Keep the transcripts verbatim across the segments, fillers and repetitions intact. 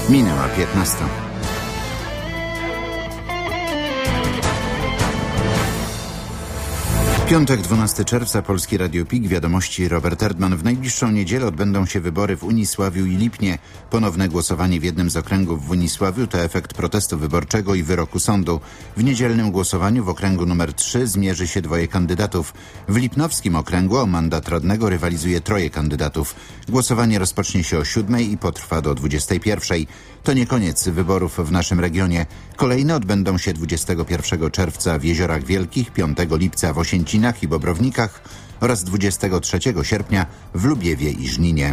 Minęła piętnasta. Piątek, dwunastego czerwca, Polskie Radio P I K, wiadomości Robert Erdman. W najbliższą niedzielę odbędą się wybory w Unisławiu i Lipnie. Ponowne głosowanie w jednym z okręgów w Unisławiu to efekt protestu wyborczego i wyroku sądu. W niedzielnym głosowaniu w okręgu numer trzy zmierzy się dwoje kandydatów. W lipnowskim okręgu o mandat radnego rywalizuje troje kandydatów. Głosowanie rozpocznie się o siódmej i potrwa do dwudziestej pierwszej. To nie koniec wyborów w naszym regionie. Kolejne odbędą się dwudziestego pierwszego czerwca w Jeziorach Wielkich, piątego lipca w Osięcinach i Bobrownikach oraz dwudziestego trzeciego sierpnia w Lubiewie i Żninie.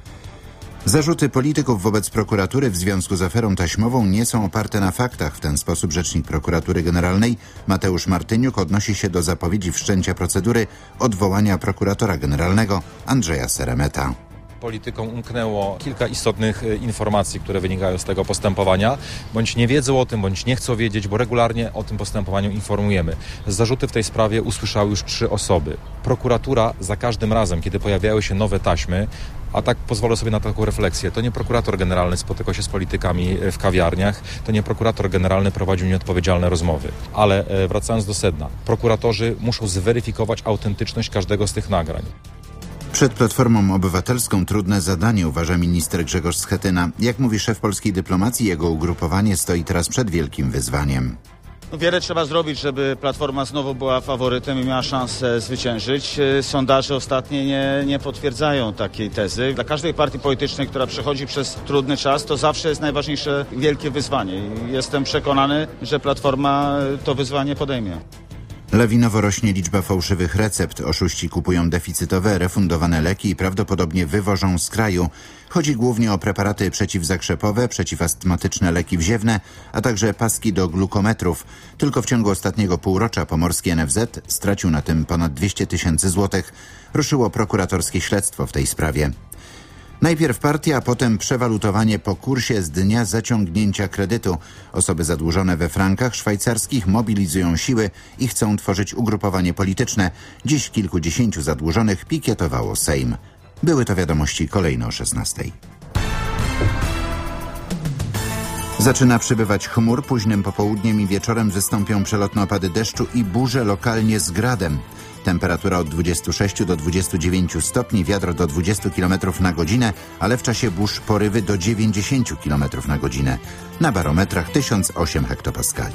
Zarzuty polityków wobec prokuratury w związku z aferą taśmową nie są oparte na faktach. W ten sposób rzecznik prokuratury generalnej Mateusz Martyniuk odnosi się do zapowiedzi wszczęcia procedury odwołania prokuratora generalnego Andrzeja Seremeta. Politykom umknęło kilka istotnych informacji, które wynikają z tego postępowania, bądź nie wiedzą o tym, bądź nie chcą wiedzieć, bo regularnie o tym postępowaniu informujemy. Zarzuty w tej sprawie usłyszały już trzy osoby. Prokuratura za każdym razem, kiedy pojawiały się nowe taśmy, a tak pozwolę sobie na taką refleksję, to nie prokurator generalny spotykał się z politykami w kawiarniach, to nie prokurator generalny prowadził nieodpowiedzialne rozmowy. Ale wracając do sedna, prokuratorzy muszą zweryfikować autentyczność każdego z tych nagrań. Przed Platformą Obywatelską trudne zadanie, uważa minister Grzegorz Schetyna. Jak mówi szef polskiej dyplomacji, jego ugrupowanie stoi teraz przed wielkim wyzwaniem. Wiele trzeba zrobić, żeby Platforma znowu była faworytem i miała szansę zwyciężyć. Sondaże ostatnie nie, nie potwierdzają takiej tezy. Dla każdej partii politycznej, która przechodzi przez trudny czas, to zawsze jest najważniejsze wielkie wyzwanie. I jestem przekonany, że Platforma to wyzwanie podejmie. Lawinowo rośnie liczba fałszywych recept. Oszuści kupują deficytowe, refundowane leki i prawdopodobnie wywożą z kraju. Chodzi głównie o preparaty przeciwzakrzepowe, przeciwastmatyczne leki wziewne, a także paski do glukometrów. Tylko w ciągu ostatniego półrocza pomorski N F Z stracił na tym ponad dwieście tysięcy złotych. Ruszyło prokuratorskie śledztwo w tej sprawie. Najpierw partia, a potem przewalutowanie po kursie z dnia zaciągnięcia kredytu. Osoby zadłużone we frankach szwajcarskich mobilizują siły i chcą tworzyć ugrupowanie polityczne. Dziś kilkudziesięciu zadłużonych pikietowało Sejm. Były to wiadomości, kolejno o szesnastej. Zaczyna przybywać chmur. Późnym popołudniem i wieczorem wystąpią przelotne opady deszczu i burze lokalnie z gradem. Temperatura od dwudziestu sześciu do dwudziestu dziewięciu stopni, wiatr do dwudziestu kilometrów na godzinę, ale w czasie burz porywy do dziewięćdziesięciu kilometrów na godzinę. Na barometrach tysiąc osiem hektopaskali.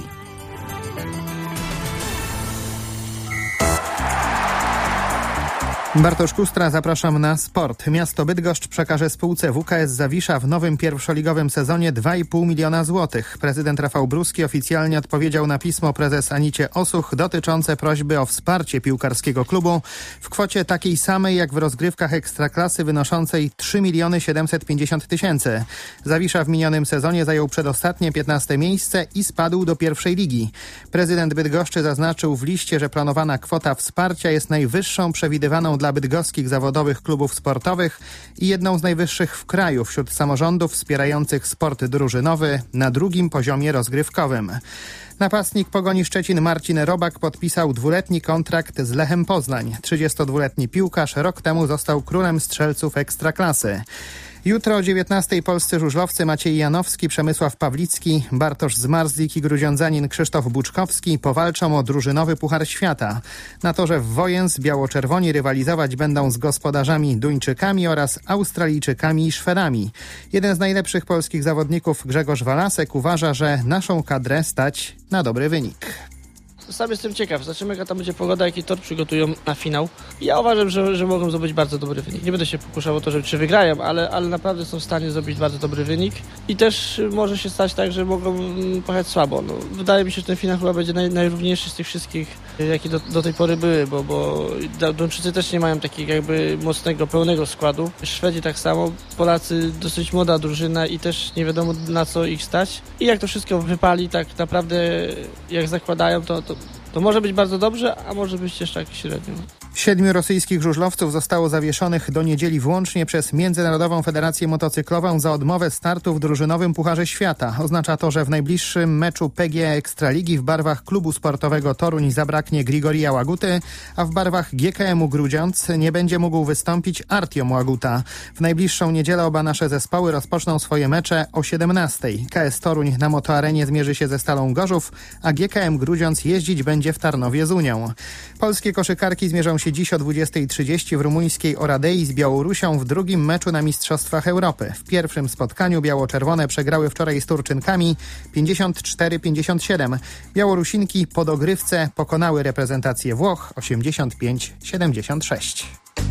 Bartosz Kustra, zapraszam na sport. Miasto Bydgoszcz przekaże spółce W K S Zawisza w nowym pierwszoligowym sezonie dwa i pół miliona złotych. Prezydent Rafał Bruski oficjalnie odpowiedział na pismo prezes Anicie Osuch dotyczące prośby o wsparcie piłkarskiego klubu w kwocie takiej samej jak w rozgrywkach Ekstraklasy, wynoszącej trzy miliony siedemset pięćdziesiąt tysięcy. Zawisza w minionym sezonie zajął przedostatnie piętnaste miejsce i spadł do pierwszej ligi. Prezydent Bydgoszczy zaznaczył w liście, że planowana kwota wsparcia jest najwyższą przewidywaną dla dla bydgoskich zawodowych klubów sportowych i jedną z najwyższych w kraju wśród samorządów wspierających sport drużynowy na drugim poziomie rozgrywkowym. Napastnik Pogoni Szczecin Marcin Robak podpisał dwuletni kontrakt z Lechem Poznań. trzydziestodwuletni piłkarz rok temu został królem strzelców Ekstraklasy. Jutro o dziewiętnastej polscy żużlowcy Maciej Janowski, Przemysław Pawlicki, Bartosz Zmarzlik i gruziądzanin Krzysztof Buczkowski powalczą o drużynowy Puchar Świata. Na torze w Wojens biało-czerwoni rywalizować będą z gospodarzami Duńczykami oraz Australijczykami i Szwedami. Jeden z najlepszych polskich zawodników, Grzegorz Walasek, uważa, że naszą kadrę stać na dobry wynik. Sam jestem ciekaw, zobaczymy jaka tam będzie pogoda, jaki tor przygotują na finał. Ja uważam, że, że mogą zdobyć bardzo dobry wynik. Nie będę się pokuszał o to, że czy wygrają, ale, ale naprawdę są w stanie zrobić bardzo dobry wynik. I też może się stać tak, że mogą pojechać słabo. No, wydaje mi się, że ten finał chyba będzie naj, najrówniejszy z tych wszystkich, jakie do, do tej pory były, bo, bo Duńczycy też nie mają takiego jakby mocnego, pełnego składu. Szwedzi tak samo, Polacy dosyć młoda drużyna i też nie wiadomo na co ich stać. I jak to wszystko wypali, tak naprawdę jak zakładają, to, to To może być bardzo dobrze, a może być też tak średnio. Siedmiu rosyjskich żużlowców zostało zawieszonych do niedzieli włącznie przez Międzynarodową Federację Motocyklową za odmowę startu w drużynowym Pucharze Świata. Oznacza to, że w najbliższym meczu P G A Ekstraligi w barwach klubu sportowego Toruń zabraknie Grigorija Łaguty, a w barwach G K M-u Grudziądz nie będzie mógł wystąpić Artiom Łaguta. W najbliższą niedzielę oba nasze zespoły rozpoczną swoje mecze o siedemnastej. K S Toruń na Motoarenie zmierzy się ze Stalą Gorzów, a G K M Grudziądz jeździć będzie w Tarnowie z Unią. Polskie koszykarki zmierzą się dziś o dwudziestej trzydzieści w rumuńskiej Oradei z Białorusią w drugim meczu na Mistrzostwach Europy. W pierwszym spotkaniu biało-czerwone przegrały wczoraj z Turczynkami pięćdziesiąt cztery pięćdziesiąt siedem. Białorusinki po dogrywce pokonały reprezentację Włoch osiemdziesiąt pięć siedemdziesiąt sześć.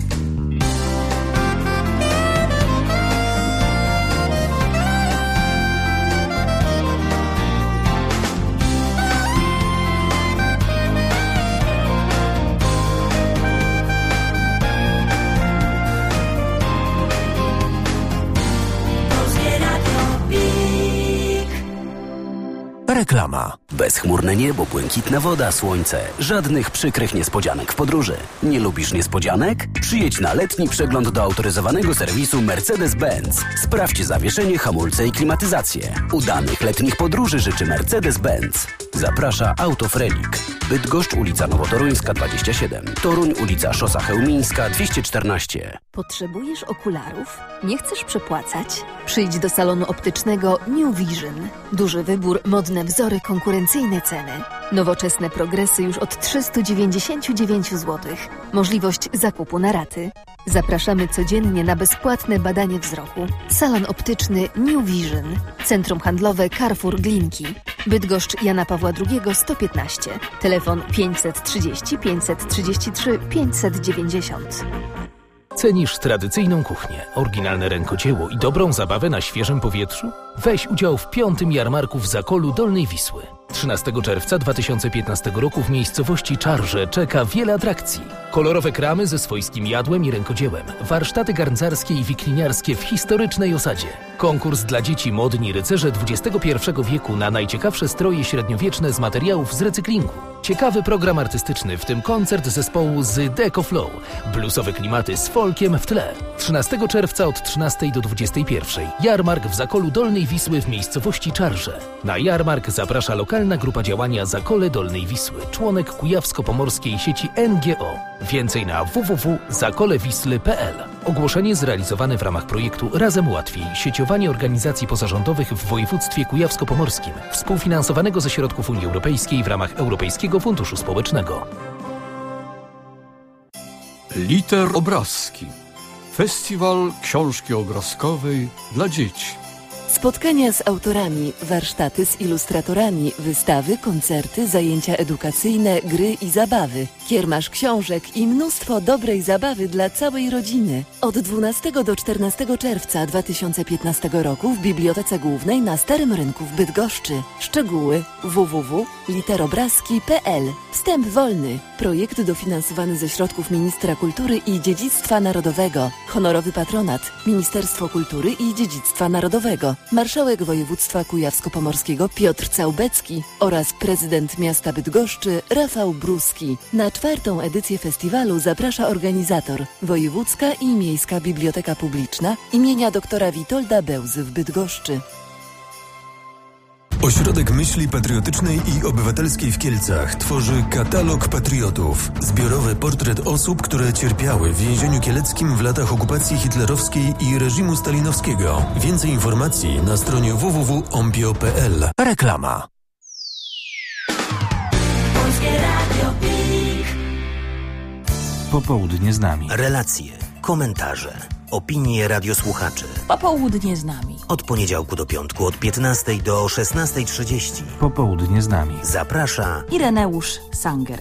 Reklama. Bezchmurne niebo, błękitna woda, słońce. Żadnych przykrych niespodzianek w podróży. Nie lubisz niespodzianek? Przyjedź na letni przegląd do autoryzowanego serwisu Mercedes-Benz. Sprawdź zawieszenie, hamulce i klimatyzację. Udanych letnich podróży życzy Mercedes-Benz. Zaprasza Autofrelik. Bydgoszcz, ulica Nowotoruńska dwadzieścia siedem. Toruń, ulica Szosa Chełmińska dwieście czternaście. Potrzebujesz okularów? Nie chcesz przepłacać? Przyjdź do salonu optycznego New Vision. Duży wybór, modne wzory, konkurencyjne ceny. Nowoczesne progresy już od trzysta dziewięćdziesiąt dziewięć złotych. Możliwość zakupu na raty. Zapraszamy codziennie na bezpłatne badanie wzroku. Salon optyczny New Vision. Centrum handlowe Carrefour Glinki. Bydgoszcz Jana Pawła drugiego sto piętnaście. Telefon pięćset trzydzieści pięćset trzydzieści trzy pięćset dziewięćdziesiąt. Cenisz tradycyjną kuchnię, oryginalne rękodzieło i dobrą zabawę na świeżym powietrzu? Weź udział w piątym jarmarku w Zakolu Dolnej Wisły. trzynastego czerwca dwa tysiące piętnastego roku w miejscowości Czarże czeka wiele atrakcji. Kolorowe kramy ze swojskim jadłem i rękodziełem, warsztaty garncarskie i wikliniarskie w historycznej osadzie. Konkurs dla dzieci Modni Rycerze dwudziestego pierwszego wieku na najciekawsze stroje średniowieczne z materiałów z recyklingu. Ciekawy program artystyczny, w tym koncert zespołu z Deco Flow. Bluesowe klimaty z folkiem w tle. trzynastego czerwca od trzynastej do dwudziestej pierwszej. Jarmark w Zakolu Dolnej Wisły w miejscowości Czarże. Na jarmark zaprasza lokalna grupa działania Zakole Dolnej Wisły, członek kujawsko-pomorskiej sieci N G O. Więcej na w w w kropka zakolewisly kropka p l. Ogłoszenie zrealizowane w ramach projektu Razem Łatwiej. Sieciowanie organizacji pozarządowych w województwie kujawsko-pomorskim. Współfinansowanego ze środków Unii Europejskiej w ramach Europejskiego Funduszu Społecznego. Liter obrazki. Festiwal książki obrazkowej dla dzieci. Spotkania z autorami, warsztaty z ilustratorami, wystawy, koncerty, zajęcia edukacyjne, gry i zabawy, kiermasz książek i mnóstwo dobrej zabawy dla całej rodziny. Od dwunastego do czternastego czerwca dwa tysiące piętnastego roku w Bibliotece Głównej na Starym Rynku w Bydgoszczy. Szczegóły w w w kropka literobrazki kropka p l. Wstęp wolny. Projekt dofinansowany ze środków Ministra Kultury i Dziedzictwa Narodowego. Honorowy patronat Ministerstwo Kultury i Dziedzictwa Narodowego. Marszałek Województwa Kujawsko-Pomorskiego Piotr Całbecki oraz prezydent miasta Bydgoszczy Rafał Bruski. Na czwartą edycję festiwalu zaprasza organizator Wojewódzka i Miejska Biblioteka Publiczna imienia doktora Witolda Bełzy w Bydgoszczy. Ośrodek Myśli Patriotycznej i Obywatelskiej w Kielcach tworzy Katalog Patriotów. Zbiorowy portret osób, które cierpiały w więzieniu kieleckim w latach okupacji hitlerowskiej i reżimu stalinowskiego. Więcej informacji na stronie w w w kropka ompio kropka p l. Reklama. Popołudnie z nami. Relacje, komentarze, opinie radiosłuchaczy. Popołudnie z nami. Od poniedziałku do piątku od piętnastej do szesnastej trzydzieści. Popołudnie z nami. Zaprasza Ireneusz Sanger.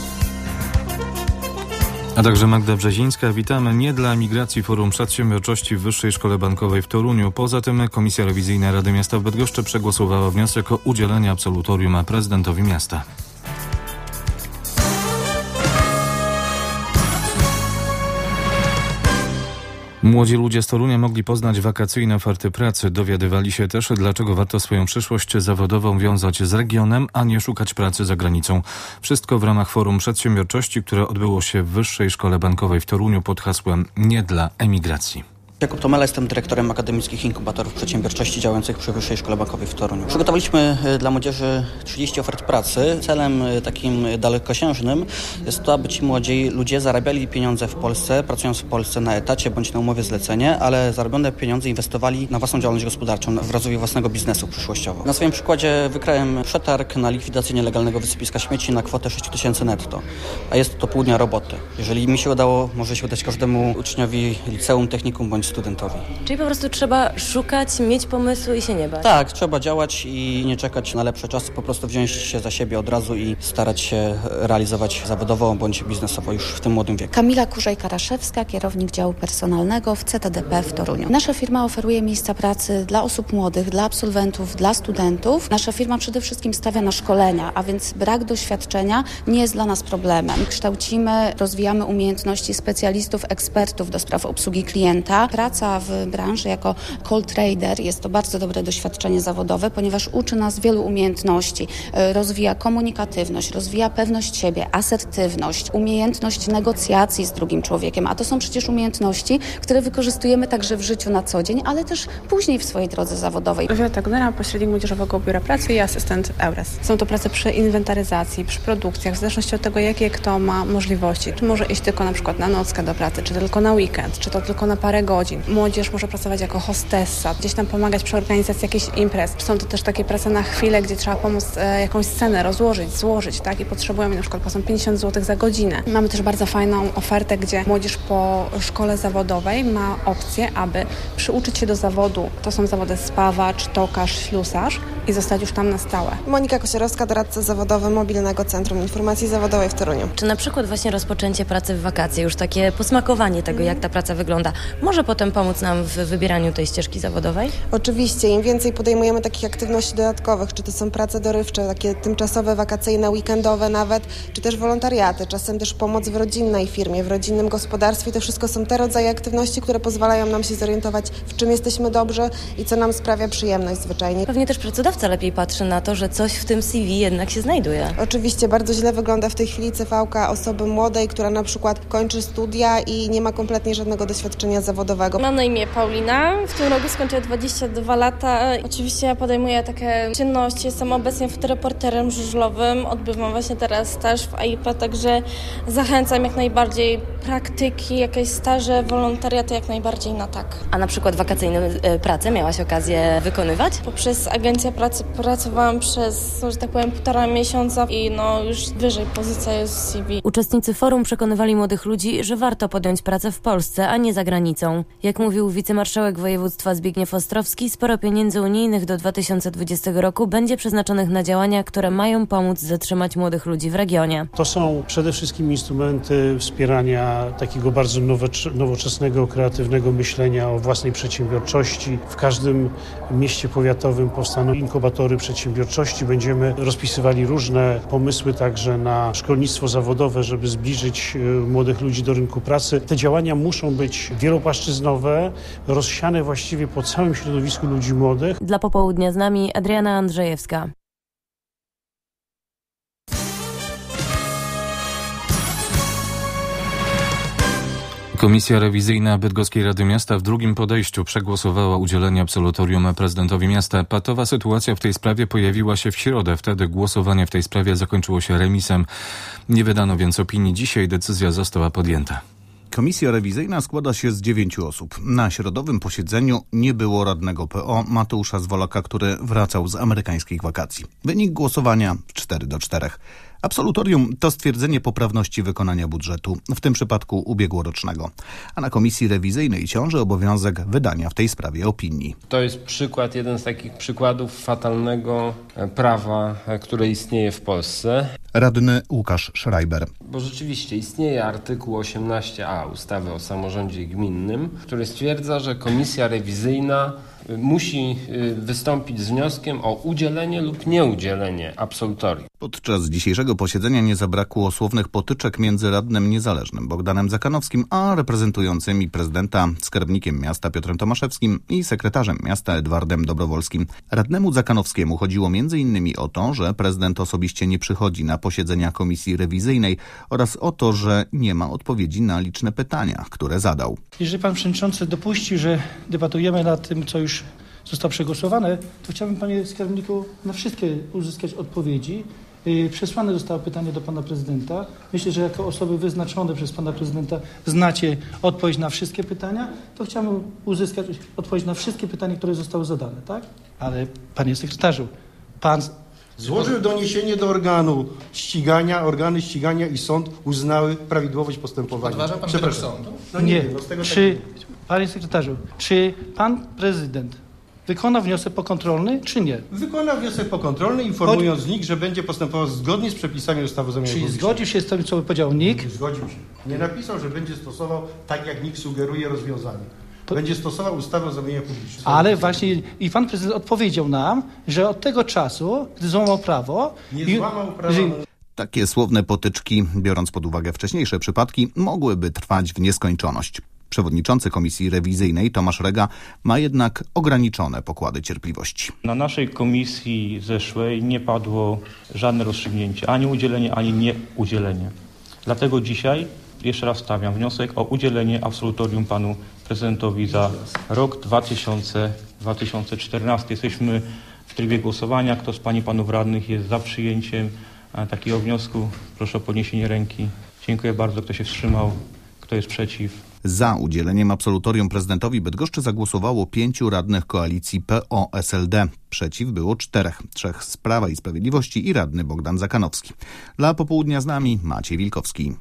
A także Magda Brzezińska. Witamy. Nie dla migracji Forum Przedsiębiorczości w Wyższej Szkole Bankowej w Toruniu. Poza tym Komisja Rewizyjna Rady Miasta w Bydgoszczy przegłosowała wniosek o udzielenie absolutorium prezydentowi miasta. Młodzi ludzie z Torunia mogli poznać wakacyjne oferty pracy. Dowiadywali się też, dlaczego warto swoją przyszłość zawodową wiązać z regionem, a nie szukać pracy za granicą. Wszystko w ramach Forum Przedsiębiorczości, które odbyło się w Wyższej Szkole Bankowej w Toruniu pod hasłem Nie dla emigracji. Jakub Tomela, jestem dyrektorem akademickich inkubatorów przedsiębiorczości działających przy Wyższej Szkole Bankowej w Toruniu. Przygotowaliśmy dla młodzieży trzydzieści ofert pracy. Celem takim dalekosiężnym jest to, aby ci młodzi ludzie zarabiali pieniądze w Polsce, pracując w Polsce na etacie bądź na umowie zlecenie, ale zarobione pieniądze inwestowali na własną działalność gospodarczą, w rozwój własnego biznesu przyszłościowo. Na swoim przykładzie wykrałem przetarg na likwidację nielegalnego wysypiska śmieci na kwotę sześć tysięcy netto, a jest to pół dnia roboty. Jeżeli mi się udało, może się udać każdemu uczniowi liceum, technikum bądź studentowi. Czyli po prostu trzeba szukać, mieć pomysły i się nie bać. Tak, trzeba działać i nie czekać na lepsze czasy, po prostu wziąć się za siebie od razu i starać się realizować zawodowo bądź biznesowo już w tym młodym wieku. Kamila Kurzej-Karaszewska, kierownik działu personalnego w C T D P w Toruniu. Nasza firma oferuje miejsca pracy dla osób młodych, dla absolwentów, dla studentów. Nasza firma przede wszystkim stawia na szkolenia, a więc brak doświadczenia nie jest dla nas problemem. Kształcimy, rozwijamy umiejętności specjalistów, ekspertów do spraw obsługi klienta. Praca w branży jako call trader jest to bardzo dobre doświadczenie zawodowe, ponieważ uczy nas wielu umiejętności. Rozwija komunikatywność, rozwija pewność siebie, asertywność, umiejętność negocjacji z drugim człowiekiem, a to są przecież umiejętności, które wykorzystujemy także w życiu na co dzień, ale też później w swojej drodze zawodowej. Violetta Gnera, pośrednik Młodzieżowego Biura Pracy i asystent EURES. Są to prace przy inwentaryzacji, przy produkcjach, w zależności od tego, jakie kto ma możliwości. Czy może iść tylko na przykład na nockę do pracy, czy tylko na weekend, czy to tylko na parę godzin. Młodzież może pracować jako hostessa, gdzieś tam pomagać przy organizacji jakichś imprez. Są to też takie prace na chwilę, gdzie trzeba pomóc e, jakąś scenę rozłożyć, złożyć, tak? I potrzebujemy na przykład płacą pięćdziesiąt złotych za godzinę. Mamy też bardzo fajną ofertę, gdzie młodzież po szkole zawodowej ma opcję, aby przyuczyć się do zawodu. To są zawody spawacz, tokarz, ślusarz i zostać już tam na stałe. Monika Kosierowska, doradca zawodowy Mobilnego Centrum Informacji Zawodowej w Toruniu. Czy na przykład właśnie rozpoczęcie pracy w wakacje, już takie posmakowanie tego, jak ta praca wygląda, może potem pomóc nam w wybieraniu tej ścieżki zawodowej? Oczywiście, im więcej podejmujemy takich aktywności dodatkowych, czy to są prace dorywcze, takie tymczasowe, wakacyjne, weekendowe nawet, czy też wolontariaty, czasem też pomoc w rodzinnej firmie, w rodzinnym gospodarstwie, to wszystko są te rodzaje aktywności, które pozwalają nam się zorientować, w czym jesteśmy dobrzy i co nam sprawia przyjemność zwyczajnie. Pewnie też pracodawca lepiej patrzy na to, że coś w tym C V jednak się znajduje. Oczywiście, bardzo źle wygląda w tej chwili C V-ka osoby młodej, która na przykład kończy studia i nie ma kompletnie żadnego doświadczenia zawodowego. Mam na imię Paulina, w tym roku skończę dwadzieścia dwa lata. Oczywiście ja podejmuję takie czynności, jestem obecnie fotoreporterem żużlowym, odbywam właśnie teraz staż w A I P A, także zachęcam jak najbardziej praktyki, jakieś staże, wolontariaty jak najbardziej na tak. A na przykład wakacyjne prace miałaś okazję wykonywać? Poprzez agencję pracy pracowałam przez, że tak powiem, półtora miesiąca i no już wyżej pozycja jest w C V. Uczestnicy forum przekonywali młodych ludzi, że warto podjąć pracę w Polsce, a nie za granicą. Jak mówił wicemarszałek województwa Zbigniew Ostrowski, sporo pieniędzy unijnych do dwa tysiące dwudziestego roku będzie przeznaczonych na działania, które mają pomóc zatrzymać młodych ludzi w regionie. To są przede wszystkim instrumenty wspierania takiego bardzo nowoczesnego, kreatywnego myślenia o własnej przedsiębiorczości. W każdym mieście powiatowym powstaną inkubatory przedsiębiorczości. Będziemy rozpisywali różne pomysły także na szkolnictwo zawodowe, żeby zbliżyć młodych ludzi do rynku pracy. Te działania muszą być wielopłaszczyznowe, rozsiane właściwie po całym środowisku ludzi młodych. Dla popołudnia z nami Adriana Andrzejewska. Komisja rewizyjna Bydgoskiej Rady Miasta w drugim podejściu przegłosowała udzielenie absolutorium prezydentowi miasta. Patowa sytuacja w tej sprawie pojawiła się w środę. Wtedy głosowanie w tej sprawie zakończyło się remisem. Nie wydano więc opinii. Dzisiaj decyzja została podjęta. Komisja rewizyjna składa się z dziewięciu osób. Na środowym posiedzeniu nie było radnego P O Mateusza Zwolaka, który wracał z amerykańskich wakacji. Wynik głosowania cztery do czterech. Absolutorium to stwierdzenie poprawności wykonania budżetu, w tym przypadku ubiegłorocznego. A na komisji rewizyjnej ciąży obowiązek wydania w tej sprawie opinii. To jest przykład, jeden z takich przykładów fatalnego prawa, które istnieje w Polsce. Radny Łukasz Schreiber. Bo rzeczywiście istnieje artykuł osiemnaście a ustawy o samorządzie gminnym, który stwierdza, że komisja rewizyjna musi wystąpić z wnioskiem o udzielenie lub nieudzielenie absolutorium. Podczas dzisiejszego posiedzenia nie zabrakło słownych potyczek między radnym niezależnym Bogdanem Zakanowskim a reprezentującymi prezydenta skarbnikiem miasta Piotrem Tomaszewskim i sekretarzem miasta Edwardem Dobrowolskim. Radnemu Zakanowskiemu chodziło między innymi o to, że prezydent osobiście nie przychodzi na posiedzenia komisji rewizyjnej oraz o to, że nie ma odpowiedzi na liczne pytania, które zadał. Jeżeli pan przewodniczący dopuści, że debatujemy nad tym, co już zostało przegłosowane, to chciałbym, panie skarbniku, na wszystkie uzyskać odpowiedzi. Przesłane zostało pytanie do pana prezydenta. Myślę, że jako osoby wyznaczone przez pana prezydenta znacie odpowiedź na wszystkie pytania, to chciałbym uzyskać odpowiedź na wszystkie pytania, które zostały zadane, tak? Ale panie sekretarzu, pan złożył doniesienie do organu ścigania, organy ścigania i sąd uznały prawidłowość postępowania. Podważa pan Przepraszam. sądu? No nie, nie. wiem, no z tego czy, tak... panie sekretarzu, czy pan prezydent wykona wniosek pokontrolny, czy nie? Wykona wniosek pokontrolny, informując Od... N I K, że będzie postępował zgodnie z przepisami ustawy o zamianie publicznej. Czyli zgodził się z tym, co powiedział N I K? Zgodził się. Nie napisał, że będzie stosował, tak jak N I K sugeruje, rozwiązanie. Będzie stosował ustawę o zamianie publicznej. Ale właśnie i pan prezydent odpowiedział nam, że od tego czasu, gdy złamał prawo... Nie złamał prawa... Że... Takie słowne potyczki, biorąc pod uwagę wcześniejsze przypadki, mogłyby trwać w nieskończoność. Przewodniczący Komisji Rewizyjnej Tomasz Rega ma jednak ograniczone pokłady cierpliwości. Na naszej komisji zeszłej nie padło żadne rozstrzygnięcie, ani udzielenie, ani nieudzielenie. Dlatego dzisiaj jeszcze raz stawiam wniosek o udzielenie absolutorium panu prezydentowi za rok dwa tysiące czternasty. Jesteśmy w trybie głosowania. Kto z pań i panów radnych jest za przyjęciem takiego wniosku? Proszę o podniesienie ręki. Dziękuję bardzo. Kto się wstrzymał? Kto jest przeciw? Za udzieleniem absolutorium prezydentowi Bydgoszczy zagłosowało pięciu radnych koalicji P O S L D. Przeciw było czterech, trzech z Prawa i Sprawiedliwości i radny Bogdan Zakanowski. Dla Popołudnia z nami Maciej Wilkowski.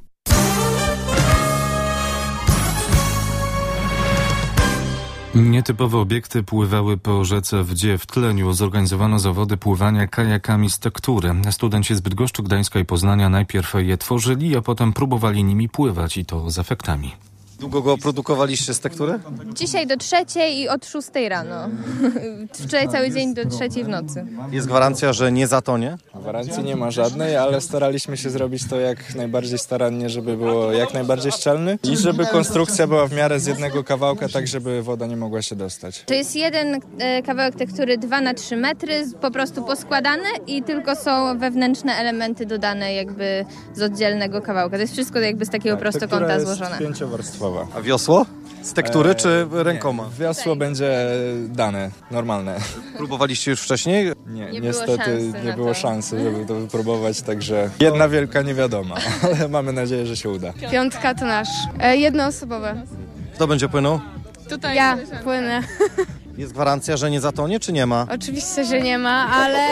Nietypowe obiekty pływały po rzece Wdzie. W Tleniu zorganizowano zawody pływania kajakami z tektury. Studenci z Bydgoszczy, Gdańska i Poznania najpierw je tworzyli, a potem próbowali nimi pływać i to z efektami. Długo go produkowaliście z tektury? Dzisiaj do trzeciej i od szóstej rano. Wczoraj cały dzień do trzeciej w nocy. Jest gwarancja, że nie zatonie? Gwarancji nie ma żadnej, ale staraliśmy się zrobić to jak najbardziej starannie, żeby było jak najbardziej szczelny i żeby konstrukcja była w miarę z jednego kawałka, tak żeby woda nie mogła się dostać. To jest jeden e, kawałek tektury dwa na trzy metry, po prostu poskładane i tylko są wewnętrzne elementy dodane jakby z oddzielnego kawałka. To jest wszystko jakby z takiego tak, prostokąta złożone. Jest pięciowarstwowa. A wiosło? Z tektury eee, czy rękoma? Nie, wiosło będzie dane, normalne. Próbowaliście już wcześniej? Nie, nie niestety było nie było szansy, żeby to wypróbować, także jedna wielka niewiadoma, ale mamy nadzieję, że się uda. Piątka to nasz, e, jednoosobowe. Kto będzie płynął? Tutaj ja płynę. Jest gwarancja, że nie zatonie, czy nie ma? Oczywiście, że nie ma, ale...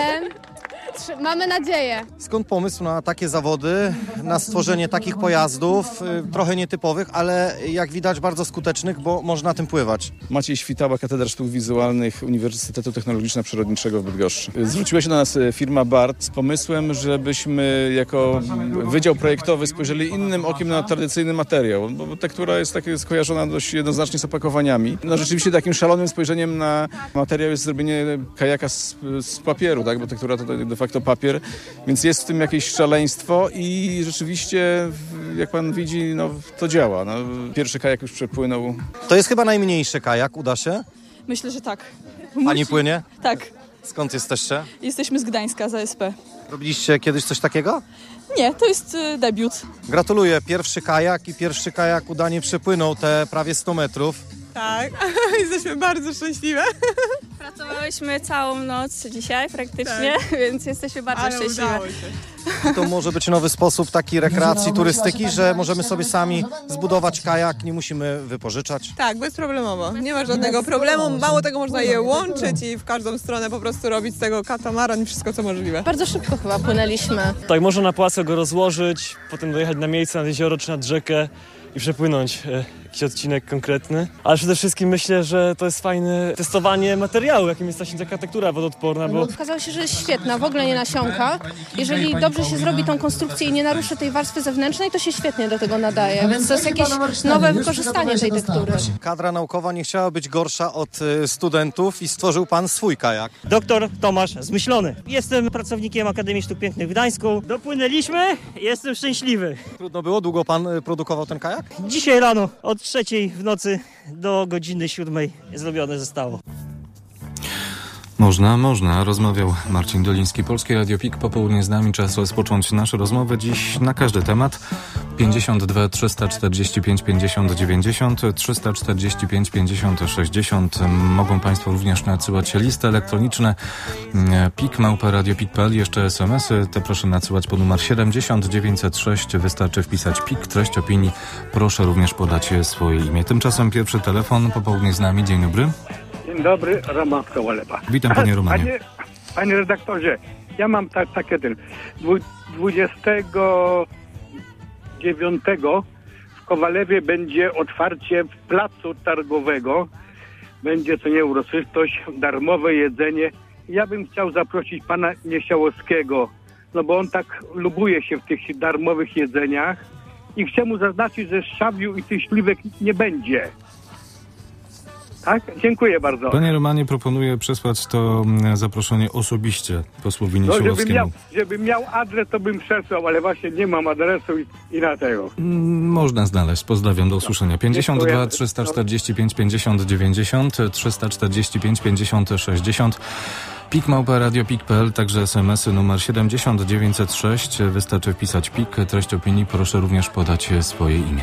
Mamy nadzieję. Skąd pomysł na takie zawody, na stworzenie takich pojazdów, y, trochę nietypowych, ale jak widać bardzo skutecznych, bo można tym pływać? Maciej Świtała, Katedra Sztuk Wizualnych Uniwersytetu Technologiczno-Przyrodniczego w Bydgoszczy. Zwróciła się do nas firma BART z pomysłem, żebyśmy jako Wydział Projektowy spojrzeli innym okiem na tradycyjny materiał, bo tektura jest tak skojarzona dość jednoznacznie z opakowaniami. No rzeczywiście takim szalonym spojrzeniem na materiał jest zrobienie kajaka z, z papieru, tak? Bo tektura to de facto to papier, więc jest w tym jakieś szaleństwo i rzeczywiście, jak pan widzi, no, to działa. No, pierwszy kajak już przepłynął. To jest chyba najmniejszy kajak, uda się? Myślę, że tak. Pani płynie? Tak. Skąd jesteście? Jesteśmy z Gdańska, z A S P. Robiliście kiedyś coś takiego? Nie, to jest y, debiut. Gratuluję. Pierwszy kajak i pierwszy kajak udanie przepłynął te prawie sto metrów. Tak, jesteśmy bardzo szczęśliwe. Pracowałyśmy całą noc dzisiaj praktycznie, tak. Więc jesteśmy bardzo Ale szczęśliwe. To może być nowy sposób takiej rekreacji, turystyki, że możemy sobie sami zbudować kajak, nie musimy wypożyczać. Tak, bezproblemowo. Nie ma żadnego problemu. Mało tego, można je łączyć i w każdą stronę po prostu robić z tego katamaran i wszystko, co możliwe. Bardzo szybko chyba płynęliśmy. Tak, można na płaco go rozłożyć, potem dojechać na miejsce, nad jezioro czy nad rzekę i przepłynąć. jakiś odcinek konkretny, ale przede wszystkim myślę, że to jest fajne testowanie materiału, jakim jest ta śnieżna tektura wodoodporna, bo... Okazało się, że jest świetna, w ogóle nie nasiąka. Jeżeli dobrze się zrobi tą konstrukcję i nie naruszy tej warstwy zewnętrznej, to się świetnie do tego nadaje, więc to jest jakieś nowe wykorzystanie tej tektury. Kadra naukowa nie chciała być gorsza od studentów i stworzył pan swój kajak. Doktor Tomasz Zmyślony. Jestem pracownikiem Akademii Sztuk Pięknych w Gdańsku. Dopłynęliśmy, jestem szczęśliwy. Trudno było? Długo pan produkował ten kajak? Dzisiaj rano od trzeciej w nocy do godziny siódmej zrobione zostało. Można, można. Rozmawiał Marcin Doliński, Polskie Radio P I K. Popołudnie z nami. Czas rozpocząć nasze rozmowy dziś na każdy temat. pięćdziesiąt dwa trzysta czterdzieści pięć pięćdziesiąt dziewięćdziesiąt, trzysta czterdzieści pięć pięćdziesiąt sześćdziesiąt. Mogą państwo również nadsyłać listy elektroniczne pik małpa radio pik kropka p l. Jeszcze es em esy. Te proszę nadsyłać po numer siedemdziesiąt dziewięćset sześć. Wystarczy wpisać P I K, treść opinii. Proszę również podać swoje imię. Tymczasem pierwszy telefon. Popołudnie z nami. Dzień dobry. Dzień dobry, Roman z Kołalepa. Witam panie Romanie. Panie, panie redaktorze, ja mam ta, takie ten dwudziestego dziewiątego w Kowalewie będzie otwarcie placu targowego. Będzie, co nie uroczystość, darmowe jedzenie. Ja bym chciał zaprosić pana Niesiałowskiego, no bo on tak lubuje się w tych darmowych jedzeniach i chcę mu zaznaczyć, że szabiu i tych śliwek nie będzie. Tak? Dziękuję bardzo. Panie Romanie, proponuję przesłać to zaproszenie osobiście posłowi Niesiałowskiemu. No, żeby miał, żeby miał adres, to bym przesłał, ale właśnie nie mam adresu i, i na tego. Można znaleźć. Pozdrawiam, do usłyszenia. pięćdziesiąt dwa trzysta czterdzieści pięć pięćdziesiąt dziewięćdziesiąt, trzysta czterdzieści pięć pięćdziesiąt sześćdziesiąt. pik małpa radio pik kropka p l, także es em esy numer siedemdziesiąt dziewięćset sześć. Wystarczy wpisać P I K, treść opinii. Proszę również podać swoje imię.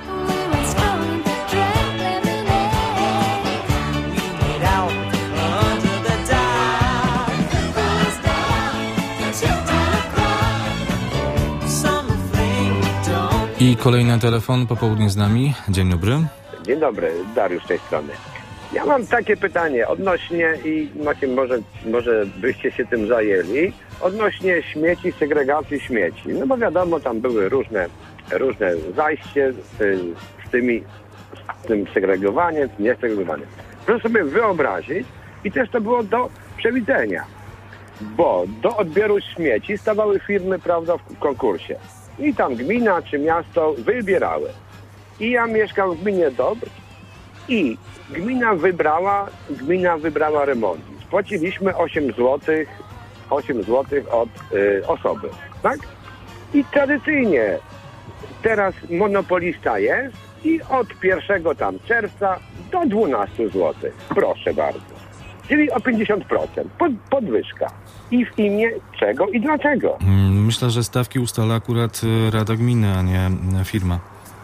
I kolejny telefon, popołudnie z nami. Dzień dobry. Dzień dobry, Dariusz z tej strony. Ja mam takie pytanie odnośnie, i macie, może, może byście się tym zajęli, odnośnie śmieci, segregacji śmieci. No bo wiadomo, tam były różne, różne zajście z, z tymi, z tym segregowaniem, z niesegregowaniem. Proszę sobie wyobrazić, i też to było do przewidzenia, bo do odbioru śmieci stawały firmy, prawda, w konkursie. I tam gmina czy miasto wybierały. I ja mieszkam w gminie Dobr i gmina wybrała, gmina wybrała remontnik. Spłaciliśmy osiem złotych, osiem złotych od y, osoby, tak? I tradycyjnie teraz monopolista jest i od pierwszego tam czerwca do dwunastu złotych. Proszę bardzo. Czyli o pięćdziesiąt procent pod, podwyżka. I w imię czego i dlaczego? Myślę, że stawki ustala akurat Rada Gminy, a nie firma.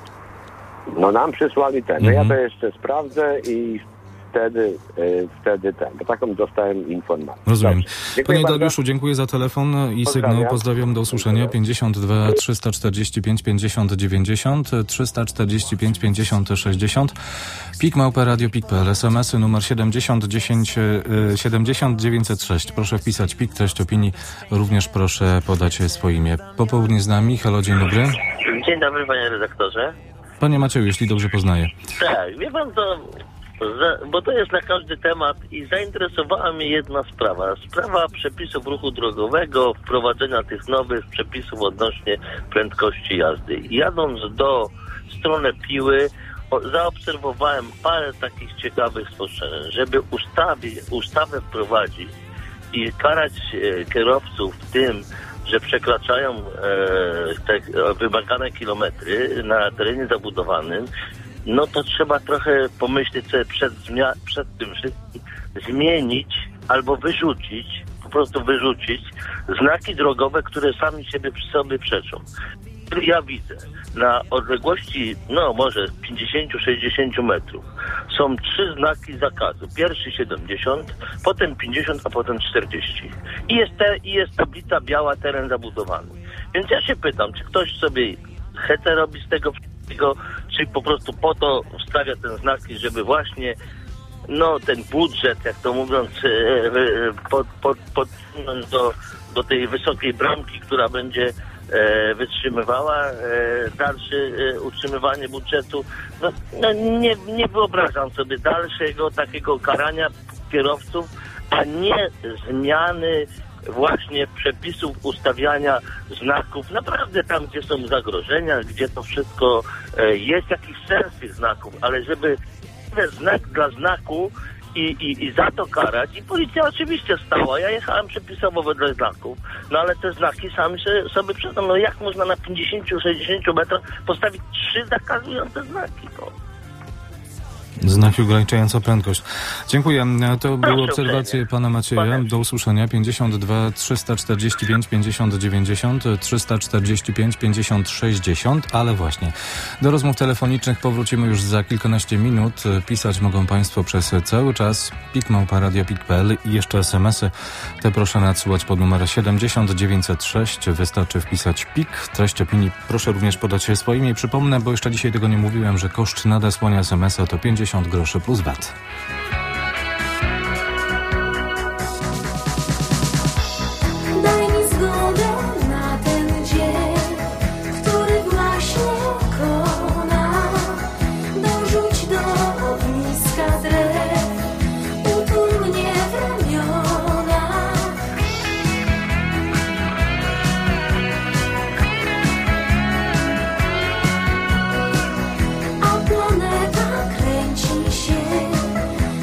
No nam przysłali ten. No mhm. Ja to jeszcze sprawdzę i wtedy, yy, wtedy ten. Bo taką dostałem informację. Rozumiem. Panie Dariuszu, dziękuję za telefon i Pozdrawiam. sygnał. Pozdrawiam, do usłyszenia. pięćdziesiąt dwa trzysta czterdzieści pięć pięćdziesiąt dziewięćdziesiąt, trzysta czterdzieści pięć pięćdziesiąt sześćdziesiąt. Pik małpa radio pik kropka p l. es em esy numer siedemdziesiąt dziesięć siedemdziesiąt dziewięćset sześć. Proszę wpisać P I K, treść opinii. Również proszę podać swoje imię. Popołudnie z nami. Halo, dzień dobry. Dzień dobry, panie redaktorze. Panie Macieju, jeśli dobrze poznaję. Tak, wie pan to, bo to jest na każdy temat i zainteresowała mnie jedna sprawa. Sprawa przepisów ruchu drogowego, wprowadzenia tych nowych przepisów odnośnie prędkości jazdy. Jadąc do strony Piły, zaobserwowałem parę takich ciekawych spostrzeżeń. Żeby ustawie, ustawę wprowadzić i karać e, kierowców tym, że przekraczają e, te wymagane kilometry na terenie zabudowanym, no to trzeba trochę pomyśleć sobie przed, zmia- przed tym wszystkim, zmienić albo wyrzucić, po prostu wyrzucić znaki drogowe, które sami siebie przy sobie przeczą. Ja widzę, na odległości, no może pięćdziesiąt do sześćdziesięciu metrów są trzy znaki zakazu. Pierwszy siedemdziesiąt, potem pięćdziesiąt, a potem czterdzieści. I jest, te, i jest tablica biała, teren zabudowany. Więc ja się pytam, czy ktoś sobie chce robić z tego wszystkiego, czy po prostu po to wstawia ten znak, żeby właśnie no ten budżet, jak to mówiąc, pod, pod, podsunąć do, do tej wysokiej bramki, która będzie e, wytrzymywała e, dalsze e, utrzymywanie budżetu. No, no nie, nie wyobrażam sobie dalszego takiego karania kierowców, a nie zmiany właśnie przepisów ustawiania znaków. Naprawdę tam, gdzie są zagrożenia, gdzie to wszystko e, jest jakiś sens tych znaków, ale żeby znak dla znaku I, i, i za to karać. I policja oczywiście stała. Ja jechałem przepisowo wedle znaków. No ale te znaki sami sobie, sobie przyznam. No jak można na pięćdziesiąt sześćdziesiąt metrach postawić trzy zakazujące znaki? No. Znaki ograniczające prędkość. Dziękuję. To były obserwacje pana Macieja. Do usłyszenia. pięćdziesiąt dwa trzysta czterdzieści pięć pięćdziesiąt dziewięćdziesiąt, trzysta czterdzieści pięć pięćdziesiąt sześćdziesiąt, ale właśnie do rozmów telefonicznych powrócimy już za kilkanaście minut. Pisać mogą państwo przez cały czas pik małpa radio pik kropka p l i jeszcze smsy. Te proszę nadsyłać pod numer siedemdziesiąt dziewięćset sześć. Wystarczy wpisać pik. Treść opinii proszę również podać swoje imię. Przypomnę, bo jeszcze dzisiaj tego nie mówiłem, że koszt nadesłania smsa to pięćdziesiąt groszy plus V A T. Daj mi zgodę na ten dzień, który właśnie kona. Dorzuć do ogniska drew, utul mnie w ramiona. A planeta kręci się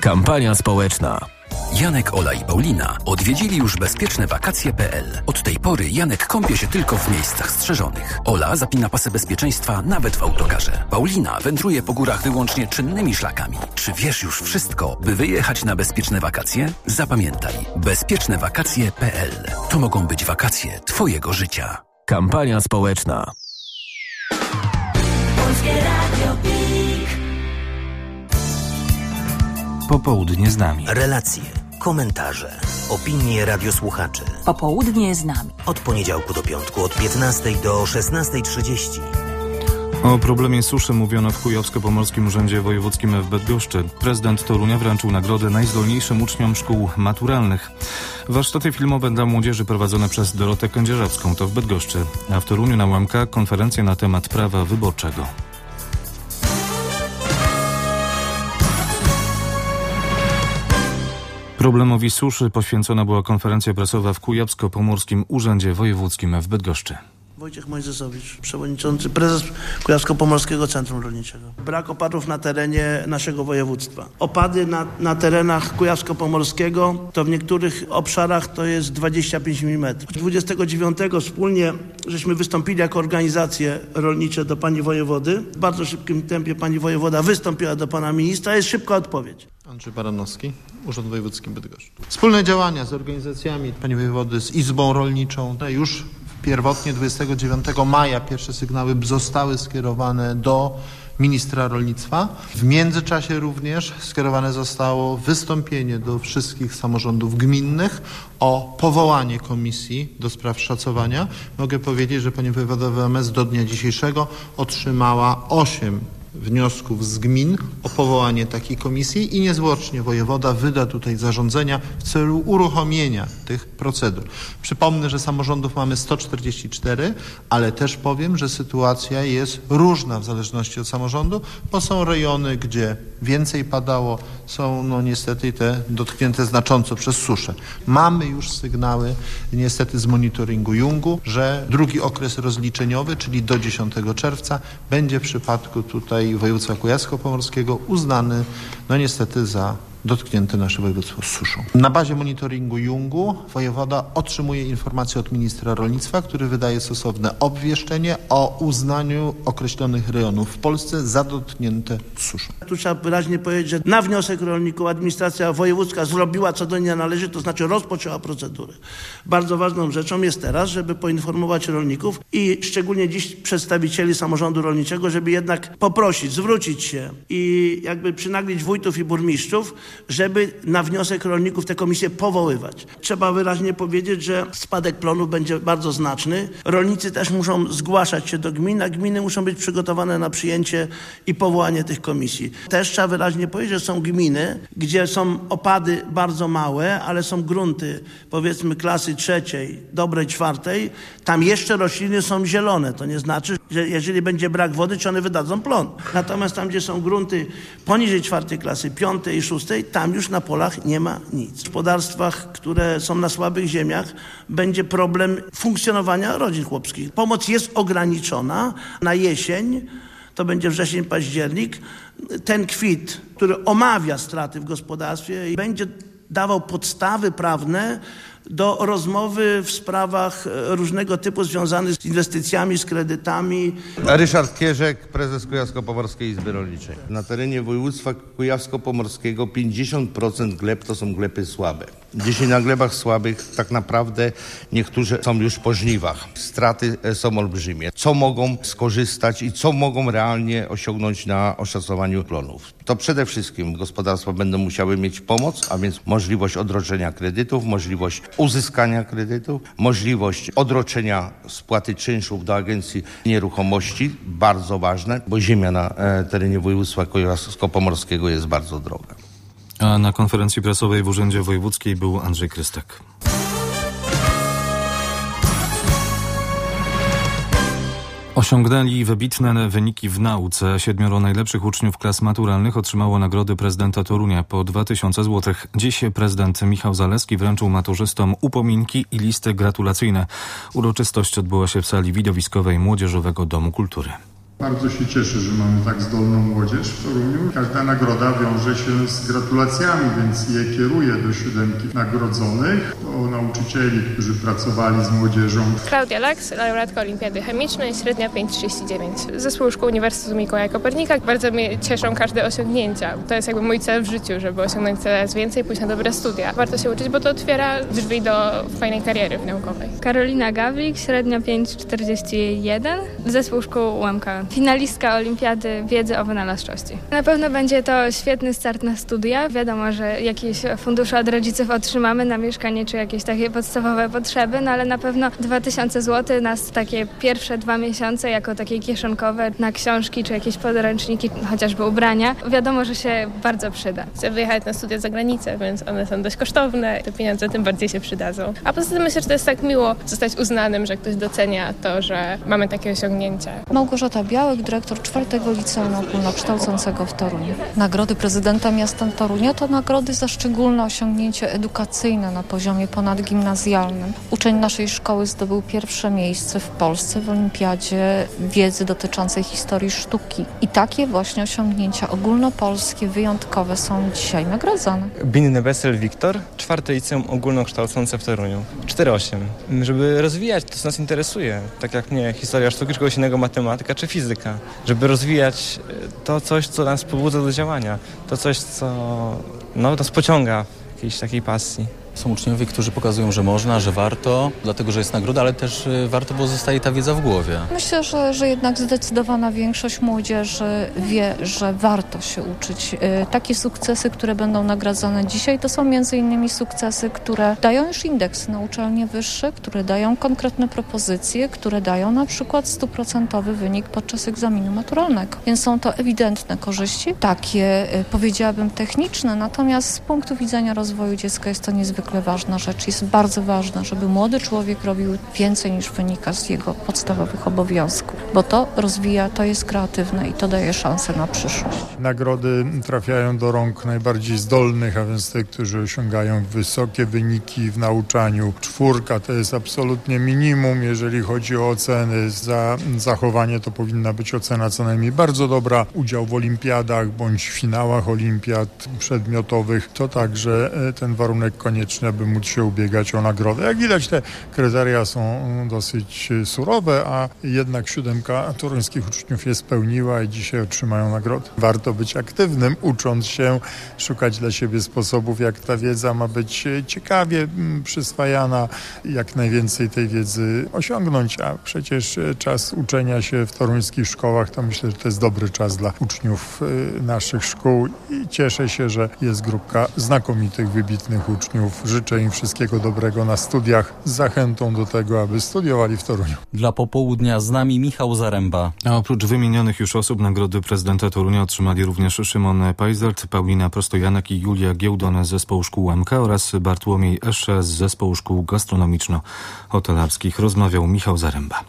Kampania społeczna. Janek, Ola i Paulina odwiedzili już bezpieczne wakacje kropka p l. Od tej pory Janek kąpie się tylko w miejscach strzeżonych. Ola zapina pasy bezpieczeństwa nawet w autokarze. Paulina wędruje po górach wyłącznie czynnymi szlakami. Czy wiesz już wszystko, by wyjechać na bezpieczne wakacje? Zapamiętaj, bezpieczne wakacje kropka p l. To mogą być wakacje twojego życia. Kampania społeczna. Polskie Radio Pik. Popołudnie z nami. Relacje, komentarze, opinie radiosłuchaczy. Popołudnie z nami. Od poniedziałku do piątku od piętnastej do szesnastej trzydzieści. O problemie suszy mówiono w Kujawsko-Pomorskim Urzędzie Wojewódzkim w Bydgoszczy. Prezydent Torunia wręczył nagrodę najzdolniejszym uczniom szkół maturalnych. Warsztaty filmowe dla młodzieży prowadzone przez Dorotę Kędzierzewską to w Bydgoszczy, a w Toruniu na Łemkach konferencja na temat prawa wyborczego. Problemowi suszy poświęcona była konferencja prasowa w Kujawsko-Pomorskim Urzędzie Wojewódzkim w Bydgoszczy. Wojciech Mojzesowicz, przewodniczący, prezes Kujawsko-Pomorskiego Centrum Rolniczego. Brak opadów na terenie naszego województwa. Opady na, na terenach Kujawsko-Pomorskiego to w niektórych obszarach to jest dwadzieścia pięć milimetrów. dwudziestego dziewiątego wspólnie żeśmy wystąpili jako organizacje rolnicze do pani wojewody. W bardzo szybkim tempie pani wojewoda wystąpiła do pana ministra. Jest szybka odpowiedź. Andrzej Baranowski, Urząd Wojewódzki Bydgoszcz. Wspólne działania z organizacjami pani wojewody, z Izbą Rolniczą. Już pierwotnie dwudziestego dziewiątego maja pierwsze sygnały zostały skierowane do ministra rolnictwa. W międzyczasie również skierowane zostało wystąpienie do wszystkich samorządów gminnych o powołanie komisji do spraw szacowania. Mogę powiedzieć, że pani wojewoda W M S do dnia dzisiejszego otrzymała osiem wniosków z gmin o powołanie takiej komisji i niezwłocznie wojewoda wyda tutaj zarządzenia w celu uruchomienia tych procedur. Przypomnę, że samorządów mamy sto czterdzieści cztery, ale też powiem, że sytuacja jest różna w zależności od samorządu, bo są rejony, gdzie więcej padało, są no niestety te dotknięte znacząco przez suszę. Mamy już sygnały niestety z monitoringu Jungu, że drugi okres rozliczeniowy, czyli do dziesiątego czerwca, będzie w przypadku tutaj województwa kujawsko-pomorskiego uznany no niestety za dotknięte nasze województwo suszą. Na bazie monitoringu Jungu wojewoda otrzymuje informację od ministra rolnictwa, który wydaje stosowne obwieszczenie o uznaniu określonych rejonów w Polsce za dotknięte suszą. Tu trzeba wyraźnie powiedzieć, że na wniosek rolników administracja wojewódzka zrobiła co do niej należy, to znaczy rozpoczęła procedurę. Bardzo ważną rzeczą jest teraz, żeby poinformować rolników i szczególnie dziś przedstawicieli samorządu rolniczego, żeby jednak poprosić, zwrócić się i jakby przynaglić wójtów i burmistrzów, żeby na wniosek rolników te komisje powoływać. Trzeba wyraźnie powiedzieć, że spadek plonów będzie bardzo znaczny. Rolnicy też muszą zgłaszać się do gmin, a gminy muszą być przygotowane na przyjęcie i powołanie tych komisji. Też trzeba wyraźnie powiedzieć, że są gminy, gdzie są opady bardzo małe, ale są grunty powiedzmy klasy trzeciej, dobrej czwartej. Tam jeszcze rośliny są zielone. To nie znaczy, że jeżeli będzie brak wody, czy one wydadzą plon. Natomiast tam, gdzie są grunty poniżej czwartej klasy, piątej i szóstej, tam już na polach nie ma nic. W gospodarstwach, które są na słabych ziemiach, będzie problem funkcjonowania rodzin chłopskich. Pomoc jest ograniczona na jesień, to będzie wrzesień, październik. Ten kwit, który omawia straty w gospodarstwie, będzie dawał podstawy prawne do rozmowy w sprawach różnego typu związanych z inwestycjami, z kredytami. Ryszard Kierzek, prezes Kujawsko-Pomorskiej Izby Rolniczej. Na terenie województwa kujawsko-pomorskiego pięćdziesiąt procent gleb to są gleby słabe. Dzisiaj na glebach słabych tak naprawdę niektórzy są już po żniwach. Straty są olbrzymie. Co mogą skorzystać i co mogą realnie osiągnąć na oszacowaniu plonów? To przede wszystkim gospodarstwa będą musiały mieć pomoc, a więc możliwość odroczenia kredytów, możliwość uzyskania kredytów, możliwość odroczenia spłaty czynszów do Agencji Nieruchomości, bardzo ważne, bo ziemia na terenie województwa kujawsko-pomorskiego jest bardzo droga. A na konferencji prasowej w Urzędzie Wojewódzkiej był Andrzej Krystak. Osiągnęli wybitne wyniki w nauce. Siedmioro najlepszych uczniów klas maturalnych otrzymało nagrody prezydenta Torunia po dwa tysiące złotych. Dziś prezydent Michał Zalewski wręczył maturzystom upominki i listy gratulacyjne. Uroczystość odbyła się w sali widowiskowej Młodzieżowego Domu Kultury. Bardzo się cieszę, że mamy tak zdolną młodzież w Toruniu. Każda nagroda wiąże się z gratulacjami, więc je kieruję do siódemki nagrodzonych, do nauczycieli, którzy pracowali z młodzieżą. Klaudia Laks, laureatka Olimpiady Chemicznej, średnia pięć przecinek trzydzieści dziewięć. Zespół Szkół Uniwersytetu Mikołaja Kopernika. Bardzo mnie cieszą każde osiągnięcia. To jest jakby mój cel w życiu, żeby osiągnąć coraz więcej, pójść na dobre studia. Warto się uczyć, bo to otwiera drzwi do fajnej kariery naukowej. Karolina Gawlik, średnia pięć przecinek czterdzieści jeden. Zespół Szkół U M K. Finalistka Olimpiady Wiedzy o Wynalazczości. Na pewno będzie to świetny start na studia. Wiadomo, że jakieś fundusze od rodziców otrzymamy na mieszkanie czy jakieś takie podstawowe potrzeby, no ale na pewno dwa tysiące złotych nas takie pierwsze dwa miesiące jako takie kieszonkowe na książki czy jakieś podręczniki, chociażby ubrania. Wiadomo, że się bardzo przyda. Chcę wyjechać na studia za granicę, więc one są dość kosztowne. Te pieniądze tym bardziej się przydadzą. A poza tym myślę, że to jest tak miło zostać uznanym, że ktoś docenia to, że mamy takie osiągnięcia. Małgorzata Białek, dyrektor czwartego Liceum Ogólnokształcącego w Toruniu. Nagrody prezydenta miasta Torunia to nagrody za szczególne osiągnięcie edukacyjne na poziomie ponadgimnazjalnym. Uczeń naszej szkoły zdobył pierwsze miejsce w Polsce w Olimpiadzie Wiedzy dotyczącej historii sztuki. I takie właśnie osiągnięcia ogólnopolskie, wyjątkowe są dzisiaj nagradzane. Binny Wessel Wiktor, czwarte Liceum Ogólnokształcące w Toruniu. cztery osiem. Żeby rozwijać to, co nas interesuje, tak jak mnie historia sztuki, czy kogoś innego matematyka czy fizyka. Żeby rozwijać to coś, co nas pobudza do działania. To coś, co no, nas pociąga w jakiejś takiej pasji. Są uczniowie, którzy pokazują, że można, że warto, dlatego że jest nagroda, ale też warto, bo zostaje ta wiedza w głowie. Myślę, że, że jednak zdecydowana większość młodzieży wie, że warto się uczyć. Takie sukcesy, które będą nagradzane dzisiaj, to są między innymi sukcesy, które dają już indeksy na uczelnie wyższe, które dają konkretne propozycje, które dają na przykład stuprocentowy wynik podczas egzaminu maturalnego. Więc są to ewidentne korzyści, takie powiedziałabym techniczne, natomiast z punktu widzenia rozwoju dziecka jest to niezwykle ważna rzecz. Jest bardzo ważne, żeby młody człowiek robił więcej niż wynika z jego podstawowych obowiązków, bo to rozwija, to jest kreatywne i to daje szansę na przyszłość. Nagrody trafiają do rąk najbardziej zdolnych, a więc tych, którzy osiągają wysokie wyniki w nauczaniu. Czwórka to jest absolutnie minimum, jeżeli chodzi o oceny. Za zachowanie to powinna być ocena co najmniej bardzo dobra. Udział w olimpiadach bądź finałach olimpiad przedmiotowych to także ten warunek konieczny, aby móc się ubiegać o nagrodę. Jak widać, te kryteria są dosyć surowe, a jednak siódemka toruńskich uczniów je spełniła i dzisiaj otrzymają nagrodę. Warto być aktywnym, ucząc się, szukać dla siebie sposobów, jak ta wiedza ma być ciekawie przyswajana, jak najwięcej tej wiedzy osiągnąć, a przecież czas uczenia się w toruńskich szkołach, to myślę, że to jest dobry czas dla uczniów naszych szkół i cieszę się, że jest grupka znakomitych, wybitnych uczniów. Życzę im wszystkiego dobrego na studiach z zachętą do tego, aby studiowali w Toruniu. Dla popołudnia z nami Michał Zaręba. A oprócz wymienionych już osób nagrody prezydenta Torunia otrzymali również Szymon Pajzert, Paulina Prostojanek i Julia Giełdon z Zespołu Szkół M K oraz Bartłomiej Esze z Zespołu Szkół Gastronomiczno-Hotelarskich. Rozmawiał Michał Zaręba.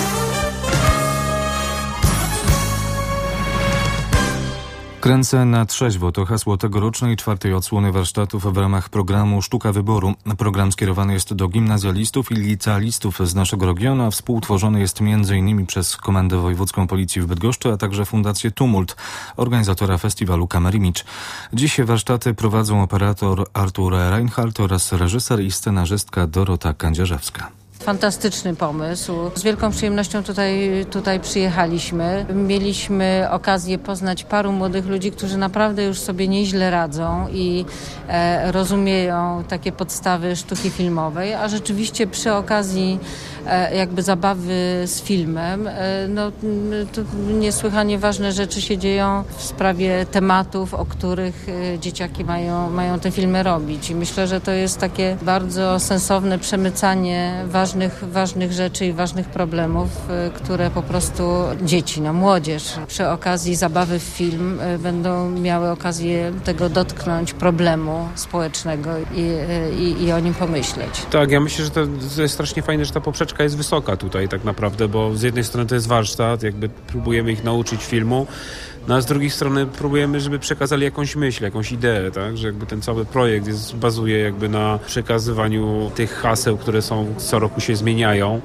Kręcę na trzeźwo to hasło tegorocznej czwartej odsłony warsztatów w ramach programu Sztuka Wyboru. Program skierowany jest do gimnazjalistów i licealistów z naszego regionu, a współtworzony jest między innymi przez Komendę Wojewódzką Policji w Bydgoszczy, a także Fundację Tumult, organizatora festiwalu Kamery Micz. Dziś warsztaty prowadzą operator Artur Reinhardt oraz reżyser i scenarzystka Dorota Kędzierzewska. Fantastyczny pomysł. Z wielką przyjemnością tutaj, tutaj przyjechaliśmy. Mieliśmy okazję poznać paru młodych ludzi, którzy naprawdę już sobie nieźle radzą i e, rozumieją takie podstawy sztuki filmowej, a rzeczywiście przy okazji e, jakby zabawy z filmem, e, no, to niesłychanie ważne rzeczy się dzieją w sprawie tematów, o których e, dzieciaki mają, mają te filmy robić. I myślę, że to jest takie bardzo sensowne przemycanie ważnych Ważnych, ważnych rzeczy i ważnych problemów, które po prostu dzieci, no młodzież przy okazji zabawy w film będą miały okazję tego dotknąć problemu społecznego i, i, i o nim pomyśleć. Tak, ja myślę, że to, to jest strasznie fajne, że ta poprzeczka jest wysoka tutaj tak naprawdę, bo z jednej strony to jest warsztat, jakby próbujemy ich nauczyć filmu, no a z drugiej strony próbujemy, żeby przekazali jakąś myśl, jakąś ideę, tak? Że jakby ten cały projekt jest, bazuje jakby na przekazywaniu tych haseł, które są co roku się zmieniają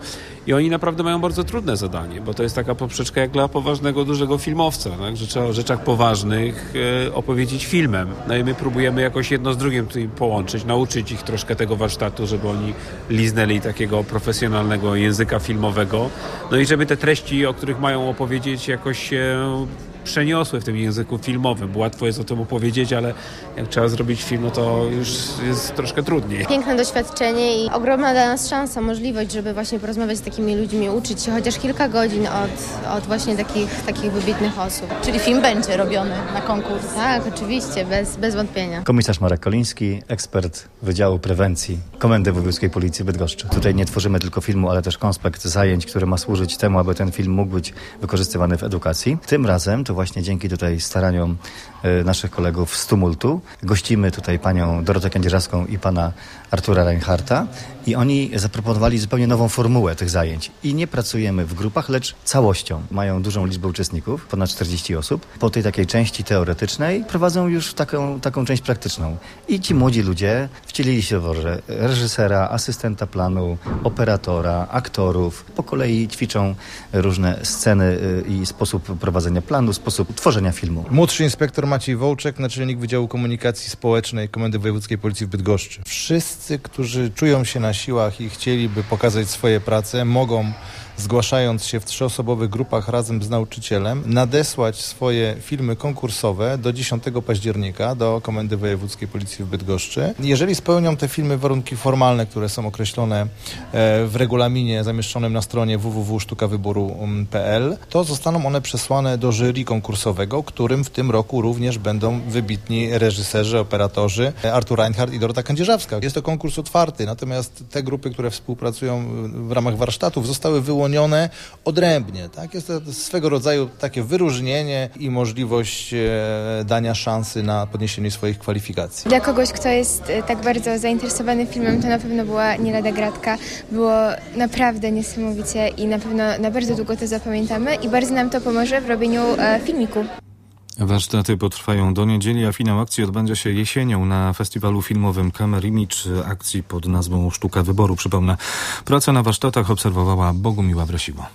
I oni naprawdę mają bardzo trudne zadanie, bo to jest taka poprzeczka jak dla poważnego, dużego filmowca, tak? Że trzeba o rzeczach poważnych e, opowiedzieć filmem. No i my próbujemy jakoś jedno z drugim tutaj połączyć, nauczyć ich troszkę tego warsztatu, żeby oni liznęli takiego profesjonalnego języka filmowego. No i żeby te treści, o których mają opowiedzieć, jakoś się przeniosły w tym języku filmowym, bo łatwo jest o tym opowiedzieć, ale jak trzeba zrobić film, no to już jest troszkę trudniej. Piękne doświadczenie i ogromna dla nas szansa, możliwość, żeby właśnie porozmawiać z takimi ludźmi, uczyć się chociaż kilka godzin od, od właśnie takich, takich wybitnych osób. Czyli film będzie robiony na konkurs? Tak, oczywiście, bez, bez wątpienia. Komisarz Marek Koliński, ekspert Wydziału Prewencji Komendy Wojewódzkiej Policji w Bydgoszczy. Tutaj nie tworzymy tylko filmu, ale też konspekt zajęć, który ma służyć temu, aby ten film mógł być wykorzystywany w edukacji. Tym razem to właśnie dzięki tutaj staraniom y, naszych kolegów z Tumultu gościmy tutaj panią Dorotę Kędzierzawską i pana Artura Reinharta i oni zaproponowali zupełnie nową formułę tych zajęć. I nie pracujemy w grupach, lecz całością. Mają dużą liczbę uczestników, ponad czterdzieści osób. Po tej takiej części teoretycznej prowadzą już taką, taką część praktyczną. I ci młodzi ludzie wcielili się w rolę reżysera, asystenta planu, operatora, aktorów. Po kolei ćwiczą różne sceny i sposób prowadzenia planu, sposób tworzenia filmu. Młodszy inspektor Maciej Wołczek, naczelnik Wydziału Komunikacji Społecznej Komendy Wojewódzkiej Policji w Bydgoszczy. Wszyscy, którzy czują się na siłach i chcieliby pokazać swoje prace, mogą, zgłaszając się w trzyosobowych grupach razem z nauczycielem, nadesłać swoje filmy konkursowe do dziesiątego października do Komendy Wojewódzkiej Policji w Bydgoszczy. Jeżeli spełnią te filmy warunki formalne, które są określone w regulaminie zamieszczonym na stronie w w w kropka sztuka wyboru kropka p l, to zostaną one przesłane do jury konkursowego, którym w tym roku również będą wybitni reżyserzy, operatorzy Artur Reinhardt i Dorota Kędzierzawska. Jest to konkurs otwarty, natomiast te grupy, które współpracują w ramach warsztatów, zostały wyłonione odrębnie. Tak? Jest to swego rodzaju takie wyróżnienie i możliwość e, dania szansy na podniesienie swoich kwalifikacji. Dla kogoś, kto jest tak bardzo zainteresowany filmem, to na pewno była nie lada gratka. Było naprawdę niesamowicie i na pewno na bardzo długo to zapamiętamy i bardzo nam to pomoże w robieniu e, filmiku. Warsztaty potrwają do niedzieli, a finał akcji odbędzie się jesienią na festiwalu filmowym Camera Image, akcji pod nazwą Sztuka Wyboru. Przypomnę, pracę na warsztatach obserwowała Bogumiła Wresiło.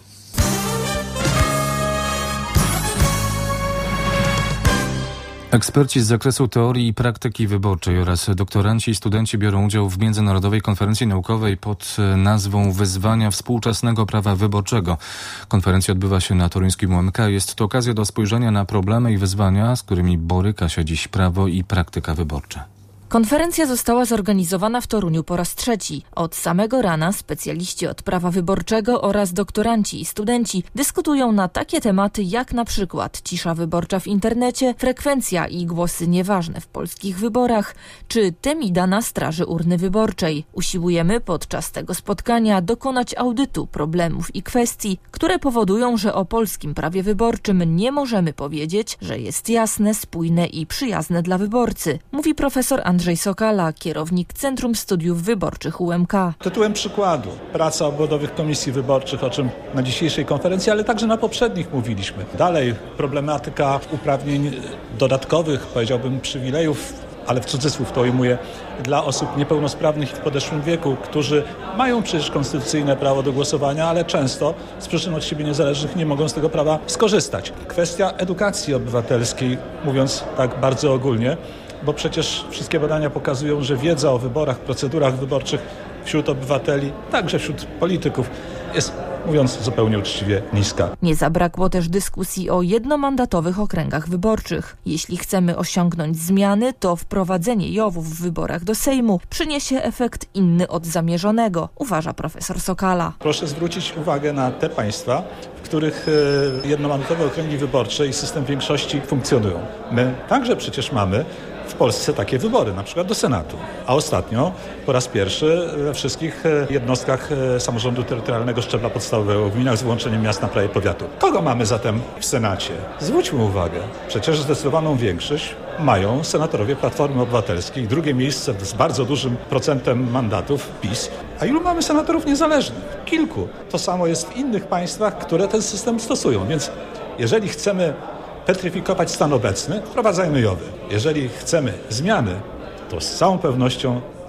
Eksperci z zakresu teorii i praktyki wyborczej oraz doktoranci i studenci biorą udział w międzynarodowej konferencji naukowej pod nazwą Wyzwania współczesnego prawa wyborczego. Konferencja odbywa się na toruńskim U M K. Jest to okazja do spojrzenia na problemy i wyzwania, z którymi boryka się dziś prawo i praktyka wyborcza. Konferencja została zorganizowana w Toruniu po raz trzeci. Od samego rana specjaliści od prawa wyborczego oraz doktoranci i studenci dyskutują na takie tematy jak na przykład cisza wyborcza w internecie, frekwencja i głosy nieważne w polskich wyborach, czy temida na straży urny wyborczej. Usiłujemy podczas tego spotkania dokonać audytu problemów i kwestii, które powodują, że o polskim prawie wyborczym nie możemy powiedzieć, że jest jasne, spójne i przyjazne dla wyborcy, mówi profesor Andrzej Andrzej Sokala, kierownik Centrum Studiów Wyborczych U M K. Tytułem przykładu praca obwodowych komisji wyborczych, o czym na dzisiejszej konferencji, ale także na poprzednich mówiliśmy. Dalej problematyka uprawnień dodatkowych, powiedziałbym przywilejów, ale w cudzysłów to ujmuję, dla osób niepełnosprawnych i w podeszłym wieku, którzy mają przecież konstytucyjne prawo do głosowania, ale często z przyczyn od siebie niezależnych nie mogą z tego prawa skorzystać. Kwestia edukacji obywatelskiej, mówiąc tak bardzo ogólnie, bo przecież wszystkie badania pokazują, że wiedza o wyborach, procedurach wyborczych wśród obywateli, także wśród polityków jest, mówiąc zupełnie uczciwie, niska. Nie zabrakło też dyskusji o jednomandatowych okręgach wyborczych. Jeśli chcemy osiągnąć zmiany, to wprowadzenie J O W-ów w wyborach do Sejmu przyniesie efekt inny od zamierzonego, uważa profesor Sokala. Proszę zwrócić uwagę na te państwa, w których jednomandatowe okręgi wyborcze i system większości funkcjonują. My także przecież mamy w Polsce takie wybory, na przykład do Senatu. A ostatnio po raz pierwszy we wszystkich jednostkach samorządu terytorialnego szczebla podstawowego w gminach z wyłączeniem miast na prawie powiatu. Kogo mamy zatem w Senacie? Zwróćmy uwagę, przecież zdecydowaną większość mają senatorowie Platformy Obywatelskiej, drugie miejsce z bardzo dużym procentem mandatów PiS. A ilu mamy senatorów niezależnych? Kilku. To samo jest w innych państwach, które ten system stosują. Więc jeżeli chcemy petryfikować stan obecny, wprowadzajmy J O W-y. Jeżeli chcemy zmiany, to z całą pewnością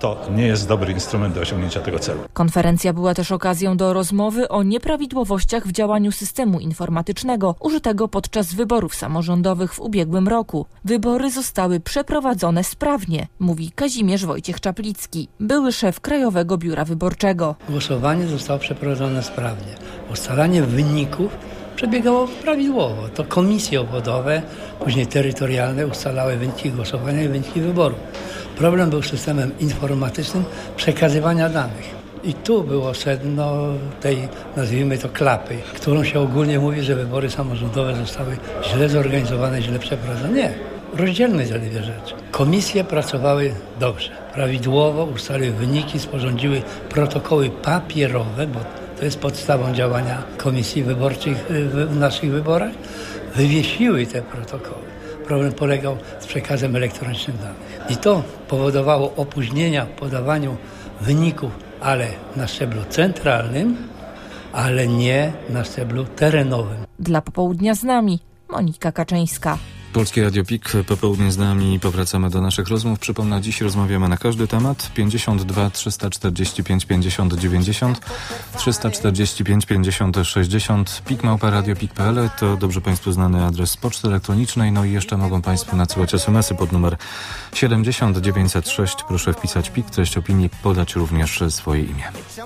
to nie jest dobry instrument do osiągnięcia tego celu. Konferencja była też okazją do rozmowy o nieprawidłowościach w działaniu systemu informatycznego użytego podczas wyborów samorządowych w ubiegłym roku. Wybory zostały przeprowadzone sprawnie, mówi Kazimierz Wojciech-Czaplicki, były szef Krajowego Biura Wyborczego. Głosowanie zostało przeprowadzone sprawnie. Ustalanie wyników przebiegało prawidłowo. To komisje obwodowe, później terytorialne ustalały wyniki głosowania i wyniki wyborów. Problem był z systemem informatycznym przekazywania danych. I tu było sedno tej, nazwijmy to, klapy, którą się ogólnie mówi, że wybory samorządowe zostały źle zorganizowane, źle przeprowadzone. Nie. Rozdzielmy te dwie rzeczy. Komisje pracowały dobrze, prawidłowo ustaliły wyniki, sporządziły protokoły papierowe, bo to jest podstawą działania komisji wyborczych w naszych wyborach, wywiesiły te protokoły. Problem polegał z przekazem elektronicznym danych. I to powodowało opóźnienia w podawaniu wyników, ale na szczeblu centralnym, ale nie na szczeblu terenowym. Dla Popołudnia z nami Monika Kaczyńska. Polskie Radio P I K, popołudnie z nami, powracamy do naszych rozmów. Przypomnę, dziś rozmawiamy na każdy temat. pięćdziesiąt dwa trzysta czterdzieści pięć pięćdziesiąt dziewięćdziesiąt, trzysta czterdzieści pięć pięćdziesiąt sześćdziesiąt, pik małpa radio pik kropka p l to dobrze Państwu znany adres poczty elektronicznej. No i jeszcze mogą Państwo nadsyłać esemesy pod numer siedemdziesiąt dziewięćset sześć. Proszę wpisać P I K, treść opinii, podać również swoje imię.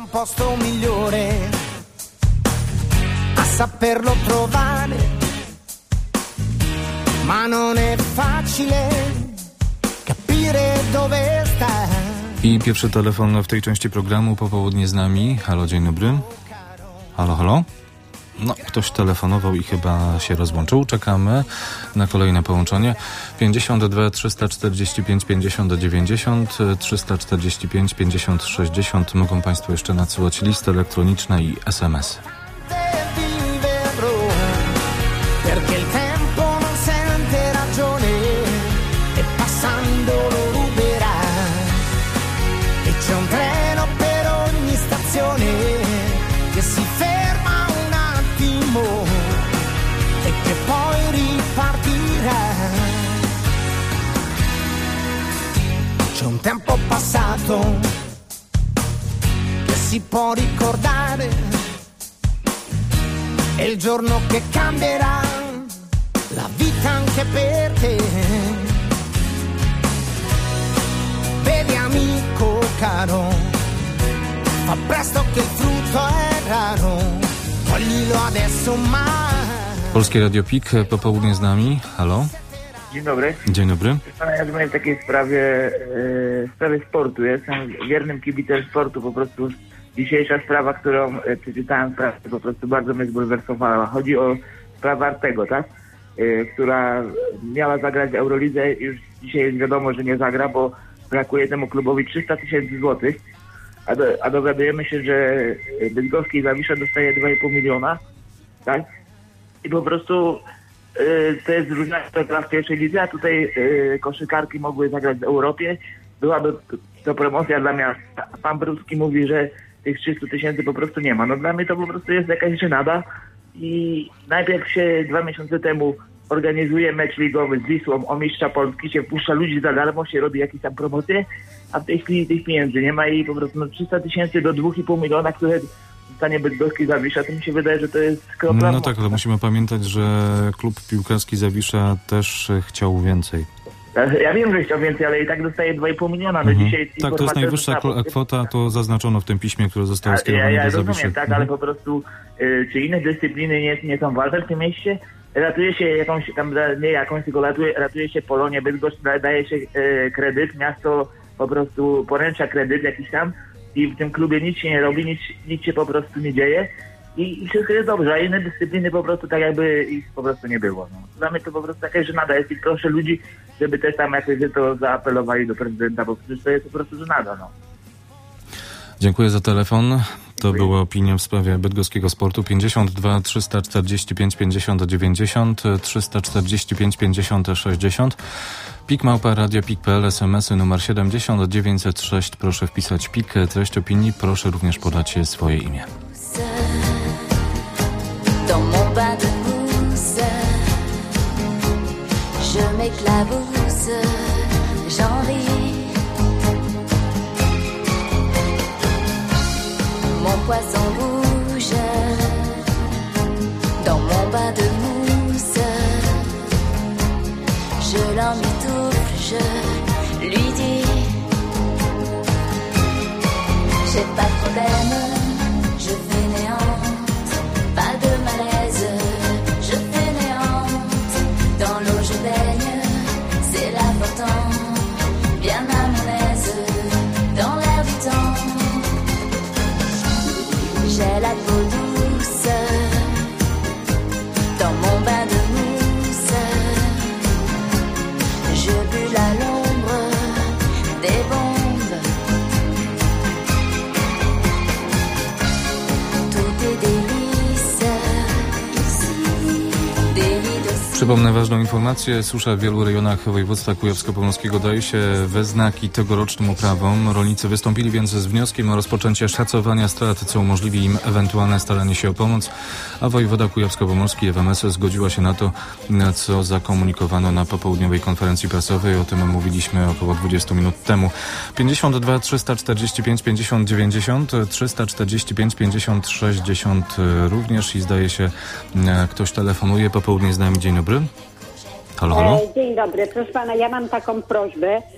Ma non è facile capire dove sta. I pierwszy telefon w tej części programu, popołudnie z nami. Halo, dzień dobry. Halo, halo. No, ktoś telefonował i chyba się rozłączył. Czekamy na kolejne połączenie. pięćdziesiąt dwa trzysta czterdzieści pięć pięćdziesiąt dziewięćdziesiąt, trzysta czterdzieści pięć pięćdziesiąt sześćdziesiąt. Mogą Państwo jeszcze nadsyłać listy elektroniczne i esemesy. C'è un treno per ogni stazione che si ferma un attimo e che poi ripartirà. C'è un tempo passato che si può ricordare, è il giorno che cambierà la vita anche per te. Vedi amico caro, fa presto che il frutto è raro, coglilo adesso mai. Polskie Radio P I K, popołudnie z nami. Halo. Dzień dobry. Dzień dobry. Ja dzwonię w takiej sprawie, w sprawie sportu. Jestem wiernym kibicem sportu, po prostu dzisiejsza sprawa, którą przeczytałem w prasie, po prostu bardzo mnie zbulwersowała. Chodzi o sprawę Artego, tak? Która miała zagrać w Eurolidze, już dzisiaj jest wiadomo, że nie zagra, bo brakuje temu klubowi trzysta tysięcy złotych, a, do, a dowiadujemy się, że Bydgoski Zawisza dostaje dwa i pół miliona, tak? I po prostu y, to jest różnica w pierwszej lidze, a tutaj y, koszykarki mogły zagrać w Europie. Byłaby to promocja dla miasta. Pan Bruski mówi, że tych trzysta tysięcy po prostu nie ma. No dla mnie to po prostu jest jakaś żenada i najpierw się dwa miesiące temu organizuje mecz ligowy z Wisłą o mistrza Polski, się wpuszcza ludzi za darmo, się robi jakieś tam promocje, a w tej chwili tych pieniędzy nie ma i po prostu no, trzysta tysięcy do dwa i pół miliona, które dostanie Bydgoski Zawisza, to mi się wydaje, że to jest kropla. No tak, ale musimy pamiętać, że klub piłkarski Zawisza też chciał więcej. Ja wiem, że chciał więcej, ale i tak dostaje dwa i pół miliona. No mhm. dzisiaj tak, to jest najwyższa kwota, to zaznaczono w tym piśmie, które zostało skierowane ja, ja do Zawiszy. rozumiem, tak, mhm. ale po prostu y, czy inne dyscypliny nie, nie są ważne w tym mieście? Ratuje się jakąś tam, nie jakąś, tylko ratuje, ratuje się Polonię, Bydgoszcz, daje się e, kredyt, miasto po prostu poręcza kredyt jakiś tam i w tym klubie nic się nie robi, nic, nic się po prostu nie dzieje i, i wszystko jest dobrze, a inne dyscypliny po prostu tak jakby ich po prostu nie było. No. Dla mnie to po prostu jakaś żenada jest i proszę ludzi, żeby też tam jakoś to zaapelowali do prezydenta, bo przecież to jest po prostu żenada, no. Dziękuję za telefon. To była opinia w sprawie bydgoskiego sportu. pięćdziesiąt dwa trzysta czterdzieści pięć pięćdziesiąt dziewięćdziesiąt, trzysta czterdzieści pięć pięćdziesiąt sześćdziesiąt. Pik małpa radio pik kropka p l, esemesy numer siedemdziesiąt dziewięćset sześć. Proszę wpisać Pik, treść opinii. Proszę również podać swoje imię. Dans mon bain de mousse, je m'éclabousse, j'en ris. poisson rouge dans mon bain de mousse. Je l'emmitoufle, je lui dis j'ai pas de problème, je fainéante, pas de malaise, je fainéante, dans l'eau je baigne, c'est l'important, bien à mon aise, dans l'air du temps. J'ai la peau douce, dans mon bain de mousse, je bulle à l'ombre des bombes. Tout est délice, délice. Przypomnę ważną informację. Susza w wielu rejonach województwa kujawsko-pomorskiego daje się we znaki tegorocznym uprawom. Rolnicy wystąpili więc z wnioskiem o rozpoczęcie szacowania strat, co umożliwi im ewentualne staranie się o pomoc, a wojewoda kujawsko-pomorski F M S zgodziła się na to, co zakomunikowano na popołudniowej konferencji prasowej. O tym mówiliśmy około dwudziestu minut temu. pięćdziesiąt dwa trzysta czterdzieści pięć pięćdziesiąt dziewięćdziesiąt, trzysta czterdzieści pięć pięćdziesiąt sześćdziesiąt również i zdaje się ktoś telefonuje. Popołudnie z nami. Dzień dobry. Halo, halo. E, dzień dobry. Proszę pana, ja mam taką prośbę. E,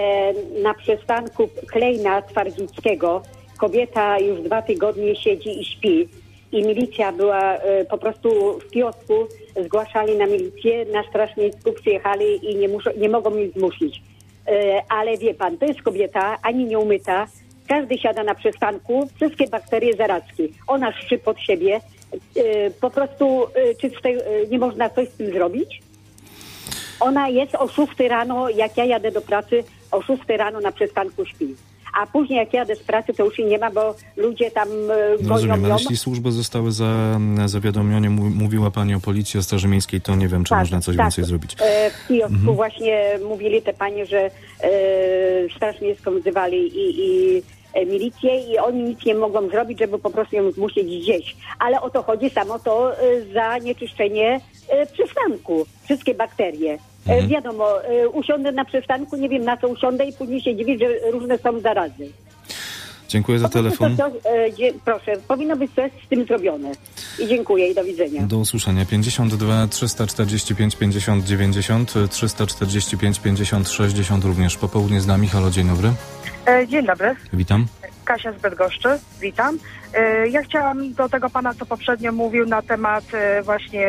na przystanku Klejna Twardzickiego kobieta już dwa tygodnie siedzi i śpi. I milicja była e, po prostu w kiosku, zgłaszali na milicję, na Straż Miejską przyjechali i nie, muszą, nie mogą mnie zmusić. E, ale wie pan, to jest kobieta, ani nie umyta. Każdy siada na przystanku, wszystkie bakterie zarazki. Ona szczy pod siebie. E, po prostu e, czy z tej, e, nie można coś z tym zrobić? Ona jest o szóstej rano, jak ja jadę do pracy, o szóstej rano na przystanku śpi. A później jak jadę z pracy, to już jej nie ma, bo ludzie tam e, gonią Rozumiem, ją. ale jeśli służby zostały za, zawiadomione, mówiła pani o policji, o Straży Miejskiej, to nie wiem, czy tak, można coś tak. więcej zrobić. E, w kiosku Mhm. właśnie mówili te panie, że e, Straż Miejską wzywali i, i e, milicję i oni nic nie mogą zrobić, żeby po prostu ją zmusić gdzieś. Ale o to chodzi samo to e, zanieczyszczenie e, przystanku, wszystkie bakterie. E, Mhm. wiadomo, e, usiądę na przystanku, nie wiem na co usiądę i później się dziwię, że różne są zarazy. Dziękuję za telefon. To, to, e, dzie, proszę, powinno być coś z tym zrobione. I dziękuję i do widzenia. Do usłyszenia. pięćdziesiąt dwa trzysta czterdzieści pięć pięćdziesiąt dziewięćdziesiąt, trzysta czterdzieści pięć pięćdziesiąt sześćdziesiąt również popołudnie z nami. Halo, dzień dobry. E, Dzień dobry. Witam. Kasia z Bydgoszczy, witam. E, Ja chciałam do tego pana, co poprzednio mówił na temat e, właśnie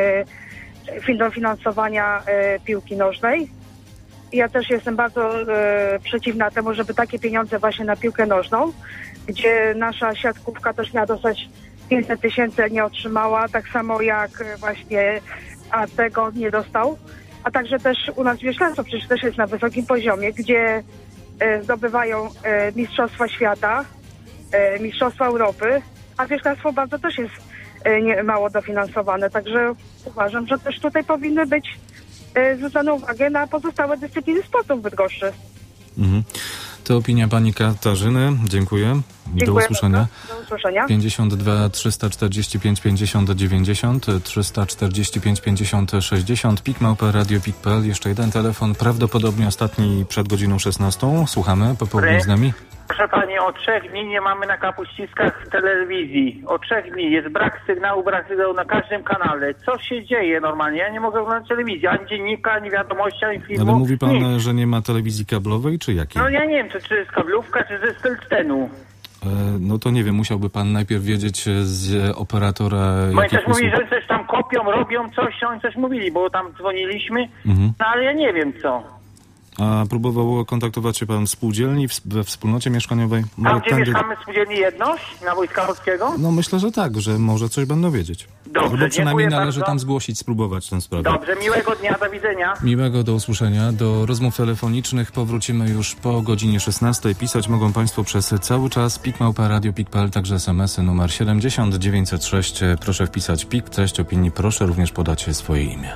fin- dofinansowania e, piłki nożnej. Ja też jestem bardzo e, przeciwna temu, żeby takie pieniądze właśnie na piłkę nożną, gdzie nasza siatkówka też miała dostać pięćset tysięcy, nie otrzymała, tak samo jak e, właśnie, a tego nie dostał. A także też u nas wioślarstwo przecież też jest na wysokim poziomie, gdzie e, zdobywają e, Mistrzostwa Świata, e, Mistrzostwa Europy, a wioślarstwo bardzo też jest e, nie, mało dofinansowane. Także uważam, że też tutaj powinny być e, zwrócone uwagę na pozostałe dyscypliny sportu w Bydgoszczy. Mhm. To opinia pani Katarzyny. Dziękuję. Do Dziękuję usłyszenia. bardzo. Do usłyszenia. pięćdziesiąt dwa trzysta czterdzieści pięć pięćdziesiąt dziewięćdziesiąt, trzysta czterdzieści pięć pięćdziesiąt sześćdziesiąt, pik małpa radio pik kropka p l. Jeszcze jeden telefon, prawdopodobnie ostatni przed godziną szesnastą. Słuchamy, popołudnie z nami. Proszę pani, od trzech dni nie mamy na kapuściskach w telewizji. Od trzech dni jest brak sygnału, brak sygnału na każdym kanale. Co się dzieje normalnie? Ja nie mogę oglądać telewizji, ani dziennika, ani wiadomości, ani filmu. Ale mówi pan, Nic. że nie ma telewizji kablowej, czy jakiej? No ja nie wiem, czy, czy jest kablówka, czy ze Steltenu. E, no to nie wiem, musiałby pan najpierw wiedzieć z operatora, Bo oni jakich też mówili, usług. że coś tam kopią, robią coś, oni coś mówili, bo tam dzwoniliśmy, Mhm. no ale ja nie wiem co. A próbował kontaktować się pan w spółdzielni, w, we wspólnocie mieszkaniowej? Tam, Może gdzie tędy- mieszkamy w spółdzielni Jedność, na Wojskowskiego? No myślę, że tak, że może coś będą wiedzieć. Dobrze, Albo przynajmniej dziękuję należy bardzo. tam zgłosić, spróbować tę sprawę. Dobrze, miłego dnia, do widzenia. Miłego, do usłyszenia. Do rozmów telefonicznych powrócimy już po godzinie szesnastej. Pisać mogą państwo przez cały czas. Pik małpa radio pik kropka p l, także es em esy numer siedemdziesiąt dziewięćset sześć. Proszę wpisać pik, treść opinii. Proszę również podać swoje imię.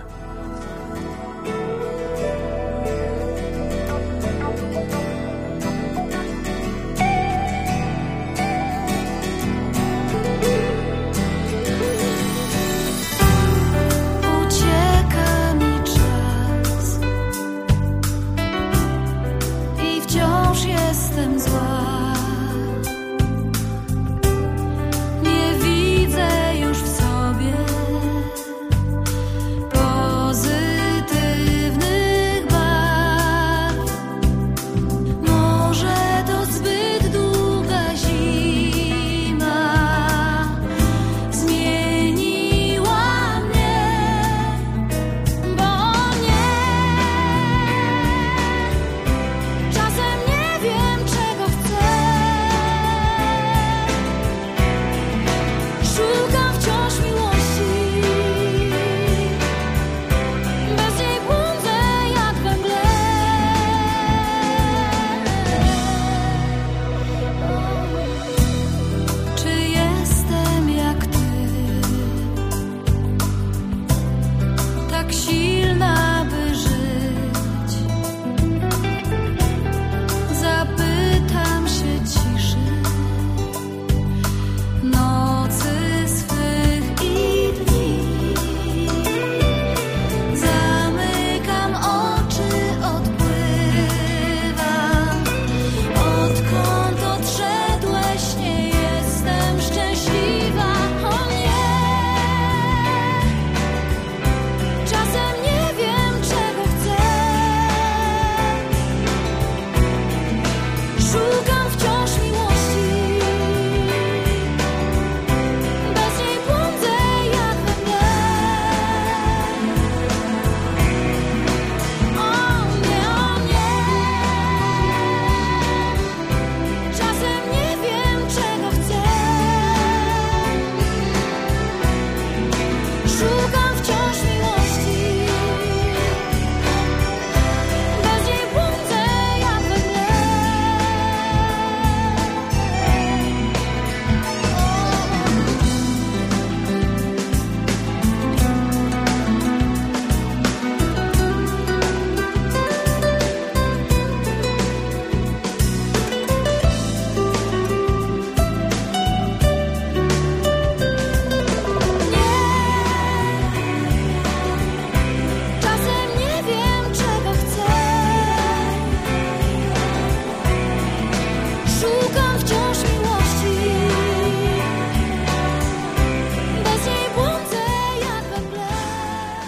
Ucieka mi czas i wciąż jestem zła.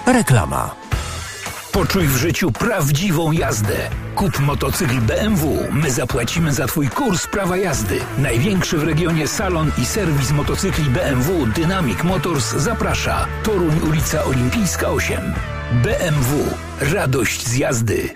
Reklama. Poczuj w życiu prawdziwą jazdę. Kup motocykl B M W. My zapłacimy za Twój kurs prawa jazdy. Największy w regionie salon i serwis motocykli B M W Dynamic Motors zaprasza. Toruń, ulica Olimpijska osiem. B M W. Radość z jazdy.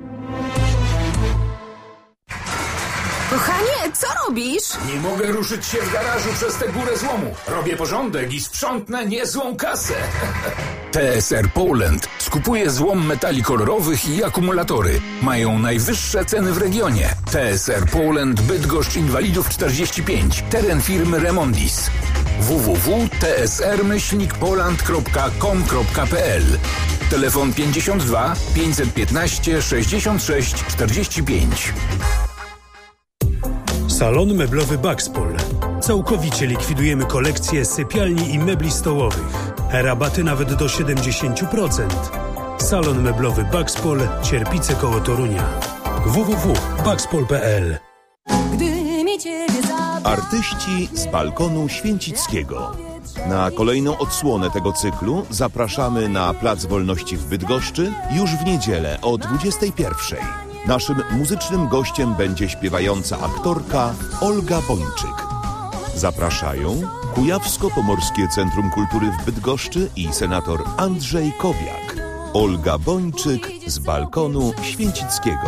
Kochanie, co robisz? Nie mogę ruszyć się w garażu przez tę górę złomu. Robię porządek i sprzątnę niezłą kasę. T S R Poland skupuje złom metali kolorowych i akumulatory. Mają najwyższe ceny w regionie. T S R Poland, Bydgoszcz, Inwalidów czterdzieści pięć. Teren firmy Remondis. w w w kropka t s r myślnik poland kropka com kropka p l. Telefon pięćdziesiąt dwa pięćset piętnaście sześćdziesiąt sześć czterdzieści pięć. Salon meblowy Baxpol. Całkowicie likwidujemy kolekcję sypialni i mebli stołowych. Rabaty nawet do siedemdziesiąt procent. Salon meblowy Baxpol, Cierpice koło Torunia. w w w kropka baxpol kropka p l. Artyści z balkonu Święcickiego. Na kolejną odsłonę tego cyklu zapraszamy na Plac Wolności w Bydgoszczy już w niedzielę o dwudziestej pierwszej. Naszym muzycznym gościem będzie śpiewająca aktorka Olga Bończyk. Zapraszają Kujawsko-Pomorskie Centrum Kultury w Bydgoszczy i senator Andrzej Kobiak. Olga Bończyk z balkonu Święcickiego.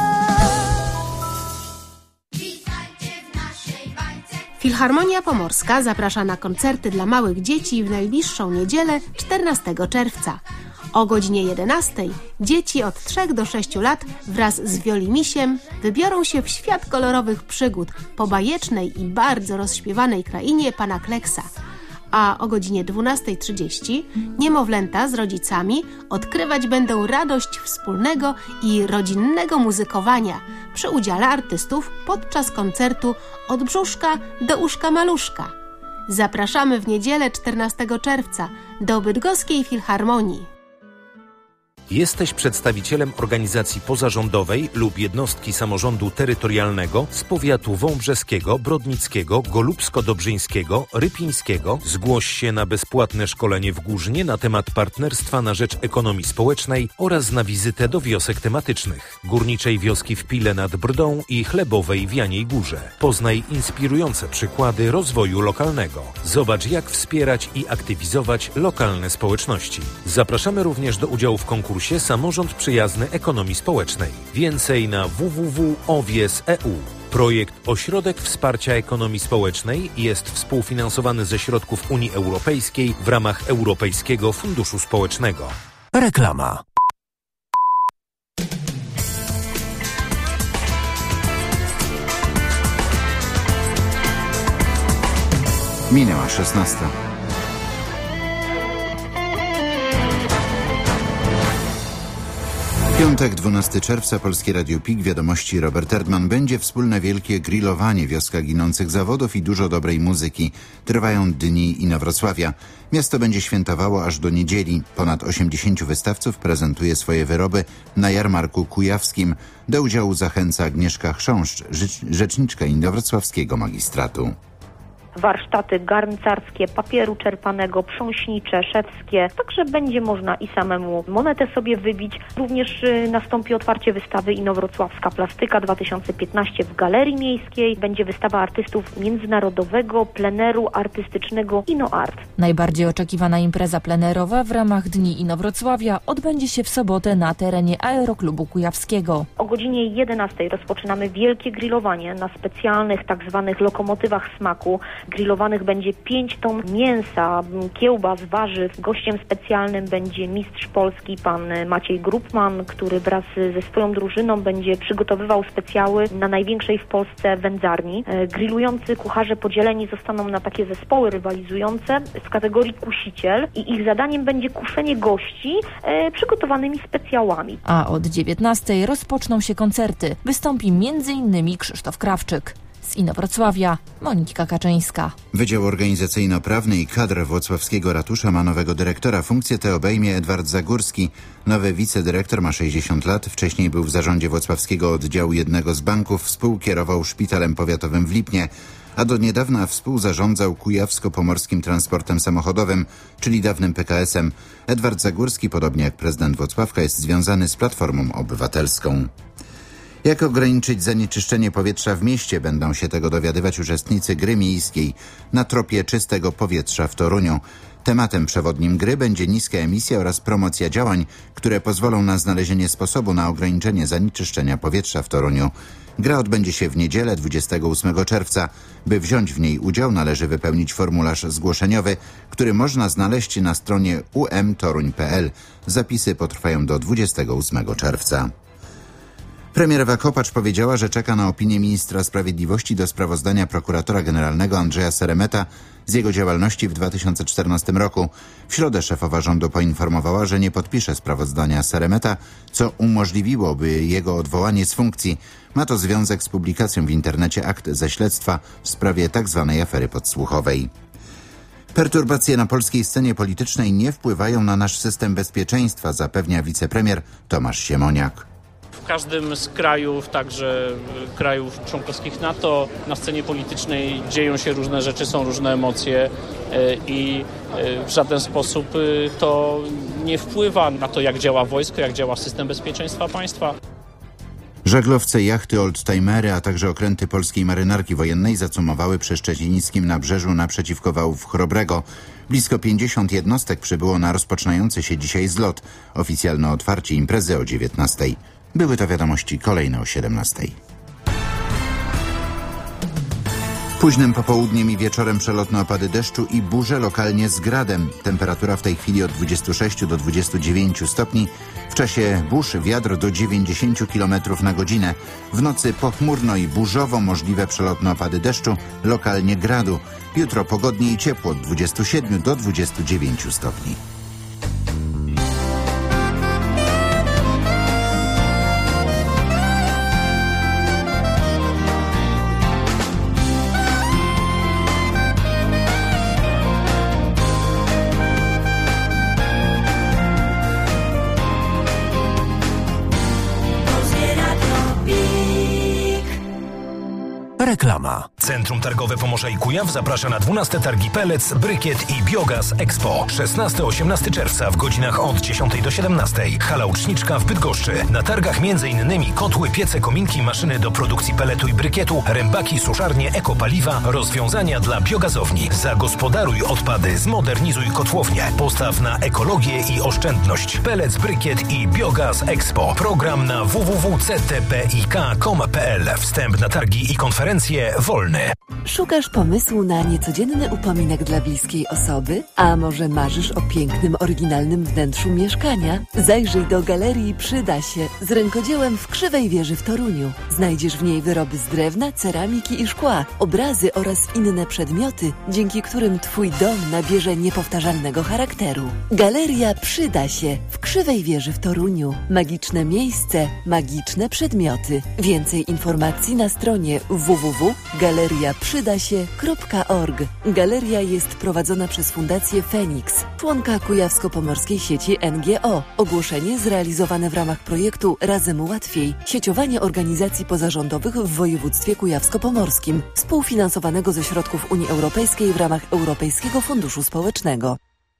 Filharmonia Pomorska zaprasza na koncerty dla małych dzieci w najbliższą niedzielę czternastego czerwca. O godzinie jedenastej dzieci od trzech do sześciu lat wraz z Wiolimisiem wybiorą się w świat kolorowych przygód po bajecznej i bardzo rozśpiewanej krainie pana Kleksa. A o godzinie dwunastej trzydzieści niemowlęta z rodzicami odkrywać będą radość wspólnego i rodzinnego muzykowania przy udziale artystów podczas koncertu Od brzuszka do uszka maluszka. Zapraszamy w niedzielę czternastego czerwca do Bydgoskiej Filharmonii. Jesteś przedstawicielem organizacji pozarządowej lub jednostki samorządu terytorialnego z powiatu wąbrzeskiego, brodnickiego, golubsko-dobrzyńskiego, rypińskiego. Zgłoś się na bezpłatne szkolenie w Górznie na temat partnerstwa na rzecz ekonomii społecznej oraz na wizytę do wiosek tematycznych. Górniczej wioski w Pile nad Brdą i Chlebowej w Janiej Górze. Poznaj inspirujące przykłady rozwoju lokalnego. Zobacz, jak wspierać i aktywizować lokalne społeczności. Zapraszamy również do udziału w konkursie Samorząd Przyjazny Ekonomii Społecznej. Więcej na w w w kropka owies kropka e u. Projekt Ośrodek Wsparcia Ekonomii Społecznej jest współfinansowany ze środków Unii Europejskiej w ramach Europejskiego Funduszu Społecznego. Reklama. Minęła szesnasta. Piątek, dwunastego czerwca, Polskie Radio P I K, wiadomości Robert Erdman. Będzie wspólne wielkie grillowanie, wioska ginących zawodów i dużo dobrej muzyki. Trwają dni Inowrocławia. Miasto będzie świętowało aż do niedzieli. Ponad osiemdziesięciu wystawców prezentuje swoje wyroby na jarmarku kujawskim. Do udziału zachęca Agnieszka Chrząszcz, rzeczniczka Inowrocławskiego Magistratu. Warsztaty garncarskie, papieru czerpanego, prząśnicze, szewskie. Także będzie można i samemu monetę sobie wybić. Również nastąpi otwarcie wystawy Inowrocławska Plastyka dwa tysiące piętnaście w Galerii Miejskiej. Będzie wystawa artystów międzynarodowego pleneru artystycznego InnoArt. Najbardziej oczekiwana impreza plenerowa w ramach Dni Inowrocławia odbędzie się w sobotę na terenie Aeroklubu Kujawskiego. O godzinie jedenastej rozpoczynamy wielkie grillowanie na specjalnych tak zwanych lokomotywach smaku. Grillowanych będzie pięć ton mięsa, kiełbas, warzyw. Gościem specjalnym będzie mistrz Polski pan Maciej Grupman, który wraz ze swoją drużyną będzie przygotowywał specjały na największej w Polsce wędzarni. Grillujący kucharze podzieleni zostaną na takie zespoły rywalizujące w kategorii kusiciel i ich zadaniem będzie kuszenie gości e, przygotowanymi specjałami. A od dziewiętnastej rozpoczną się koncerty. Wystąpi między innymi Krzysztof Krawczyk. Z Inowrocławia Monika Kaczyńska. Wydział Organizacyjno-Prawny i Kadr Włocławskiego Ratusza ma nowego dyrektora. Funkcję tę obejmie Edward Zagórski. Nowy wicedyrektor ma sześćdziesiąt lat. Wcześniej był w zarządzie włocławskiego oddziału jednego z banków. Współkierował szpitalem powiatowym w Lipnie. a do niedawna współzarządzał Kujawsko-Pomorskim Transportem Samochodowym, czyli dawnym P K S-em. Edward Zagórski, podobnie jak prezydent Włocławka, jest związany z Platformą Obywatelską. Jak ograniczyć zanieczyszczenie powietrza w mieście? Będą się tego dowiadywać uczestnicy gry miejskiej na tropie czystego powietrza w Toruniu. Tematem przewodnim gry będzie niska emisja oraz promocja działań, które pozwolą na znalezienie sposobu na ograniczenie zanieczyszczenia powietrza w Toruniu. Gra odbędzie się w niedzielę dwudziestego ósmego czerwca. By wziąć w niej udział, należy wypełnić formularz zgłoszeniowy, który można znaleźć na stronie u m toruń kropka p l. Zapisy potrwają do dwudziestego ósmego czerwca. Premier Ewa Kopacz powiedziała, że czeka na opinię ministra sprawiedliwości do sprawozdania prokuratora generalnego Andrzeja Seremeta z jego działalności w dwa tysiące czternastym roku. W środę szefowa rządu poinformowała, że nie podpisze sprawozdania Seremeta, co umożliwiłoby jego odwołanie z funkcji. Ma to związek z publikacją w internecie akt ze śledztwa w sprawie tzw. afery podsłuchowej. Perturbacje na polskiej scenie politycznej nie wpływają na nasz system bezpieczeństwa, zapewnia wicepremier Tomasz Siemoniak. W każdym z krajów, także krajów członkowskich NATO, na scenie politycznej dzieją się różne rzeczy, są różne emocje i w żaden sposób to nie wpływa na to, jak działa wojsko, jak działa system bezpieczeństwa państwa. Żaglowce, jachty, oldtimery, a także okręty polskiej marynarki wojennej zacumowały przy szczecińskim nabrzeżu naprzeciwko wałów Chrobrego. Blisko pięćdziesiąt jednostek przybyło na rozpoczynający się dzisiaj zlot. Oficjalne otwarcie imprezy o dziewiętnastej. Były to wiadomości, kolejne o siedemnastej. Późnym popołudniem i wieczorem przelotne opady deszczu i burze lokalnie z gradem. Temperatura w tej chwili od dwudziestu sześciu do dwudziestu dziewięciu stopni. W czasie burz wiatr do dziewięćdziesięciu kilometrów na godzinę. W nocy pochmurno i burzowo, możliwe przelotne opady deszczu, lokalnie gradu. Jutro pogodnie i ciepło od dwudziestu siedmiu do dwudziestu dziewięciu stopni. Reklama. Centrum Targowe Pomorza i Kujaw zaprasza na dwunaste targi Pellets, Brykiet i Biogaz Expo. szesnastego do osiemnastego czerwca w godzinach od dziesiątej do siedemnastej. Hala Uczniczka w Bydgoszczy. Na targach między innymi kotły, piece, kominki, maszyny do produkcji peletu i brykietu, rębaki, suszarnie, ekopaliwa, rozwiązania dla biogazowni. Zagospodaruj odpady, zmodernizuj kotłownię. Postaw na ekologię i oszczędność. Pellets, Brykiet i Biogaz Expo. Program na w w w kropka c t p i k kropka com kropka p l. Wstęp na targi i konferencje wolny. Szukasz pomysłu na niecodzienny upominek dla bliskiej osoby? A może marzysz o pięknym, oryginalnym wnętrzu mieszkania? Zajrzyj do Galerii Przyda się z rękodziełem w Krzywej Wieży w Toruniu. Znajdziesz w niej wyroby z drewna, ceramiki i szkła, obrazy oraz inne przedmioty, dzięki którym Twój dom nabierze niepowtarzalnego charakteru. Galeria Przyda się w Krzywej Wieży w Toruniu. Magiczne miejsce, magiczne przedmioty. Więcej informacji na stronie w w w kropka galeria przyda się kropka org. Galeria jest prowadzona przez Fundację Feniks, członka Kujawsko-Pomorskiej sieci N G O. Ogłoszenie zrealizowane w ramach projektu Razem Łatwiej. Sieciowanie organizacji pozarządowych w województwie kujawsko-pomorskim, współfinansowanego ze środków Unii Europejskiej w ramach Europejskiego Funduszu Społecznego.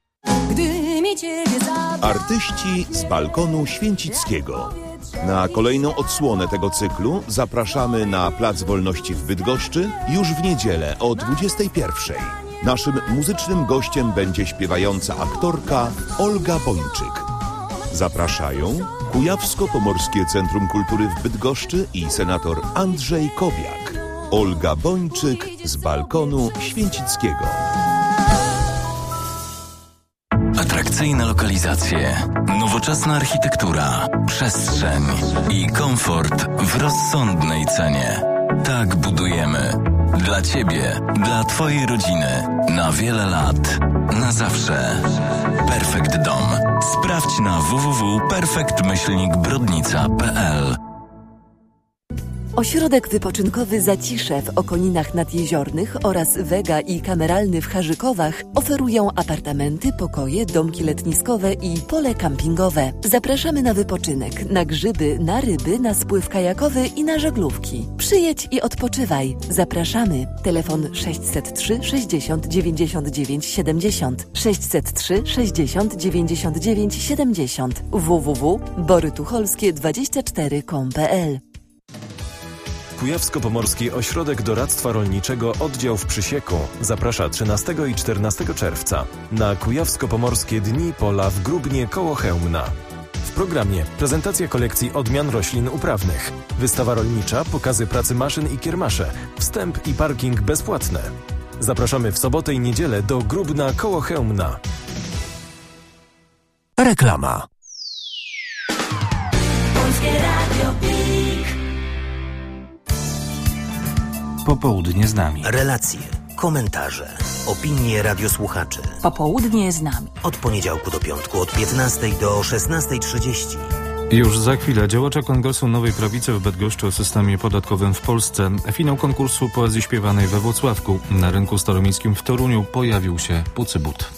Artyści z balkonu Święcickiego. Na kolejną odsłonę tego cyklu zapraszamy na Plac Wolności w Bydgoszczy już w niedzielę o dwudziestej pierwszej. Naszym muzycznym gościem będzie śpiewająca aktorka Olga Bończyk. Zapraszają Kujawsko-Pomorskie Centrum Kultury w Bydgoszczy i senator Andrzej Kobiak. Olga Bończyk z balkonu Święcickiego. Atrakcyjne lokalizacje, nowoczesna architektura, przestrzeń i komfort w rozsądnej cenie. Tak budujemy. Dla Ciebie, dla Twojej rodziny. Na wiele lat. Na zawsze. Perfect Dom. Sprawdź na w w w kropka perfect myślnik brodnica kropka p l. Ośrodek wypoczynkowy Zacisze w Okoninach Nadjeziornych oraz Wega i Kameralny w Harzykowach oferują apartamenty, pokoje, domki letniskowe i pole kampingowe. Zapraszamy na wypoczynek, na grzyby, na ryby, na spływ kajakowy i na żaglówki. Przyjedź i odpoczywaj. Zapraszamy. Telefon sześćset trzy sześćdziesiąt dziewięćdziesiąt dziewięć siedemdziesiąt sześćset trzy sześćdziesiąt dziewięćdziesiąt dziewięć siedemdziesiąt w w w kropka bory tucholskie dwadzieścia cztery kropka com kropka p l. Kujawsko-Pomorski Ośrodek Doradztwa Rolniczego Oddział w Przysieku zaprasza trzynastego i czternastego czerwca na Kujawsko-Pomorskie Dni Pola w Grubnie koło Chełmna. W programie prezentacja kolekcji odmian roślin uprawnych, wystawa rolnicza, pokazy pracy maszyn i kiermasze, wstęp i parking bezpłatne. Zapraszamy w sobotę i niedzielę do Grubna koło Chełmna. Reklama. Popołudnie z nami. Relacje, komentarze, opinie radiosłuchaczy. Popołudnie z nami. Od poniedziałku do piątku od piętnastej do szesnastej trzydzieści. Już za chwilę działacze Kongresu Nowej Prawicy w Bydgoszczy o systemie podatkowym w Polsce. Finał konkursu poezji śpiewanej we Włocławku. Na rynku staromiejskim w Toruniu pojawił się Pucybut.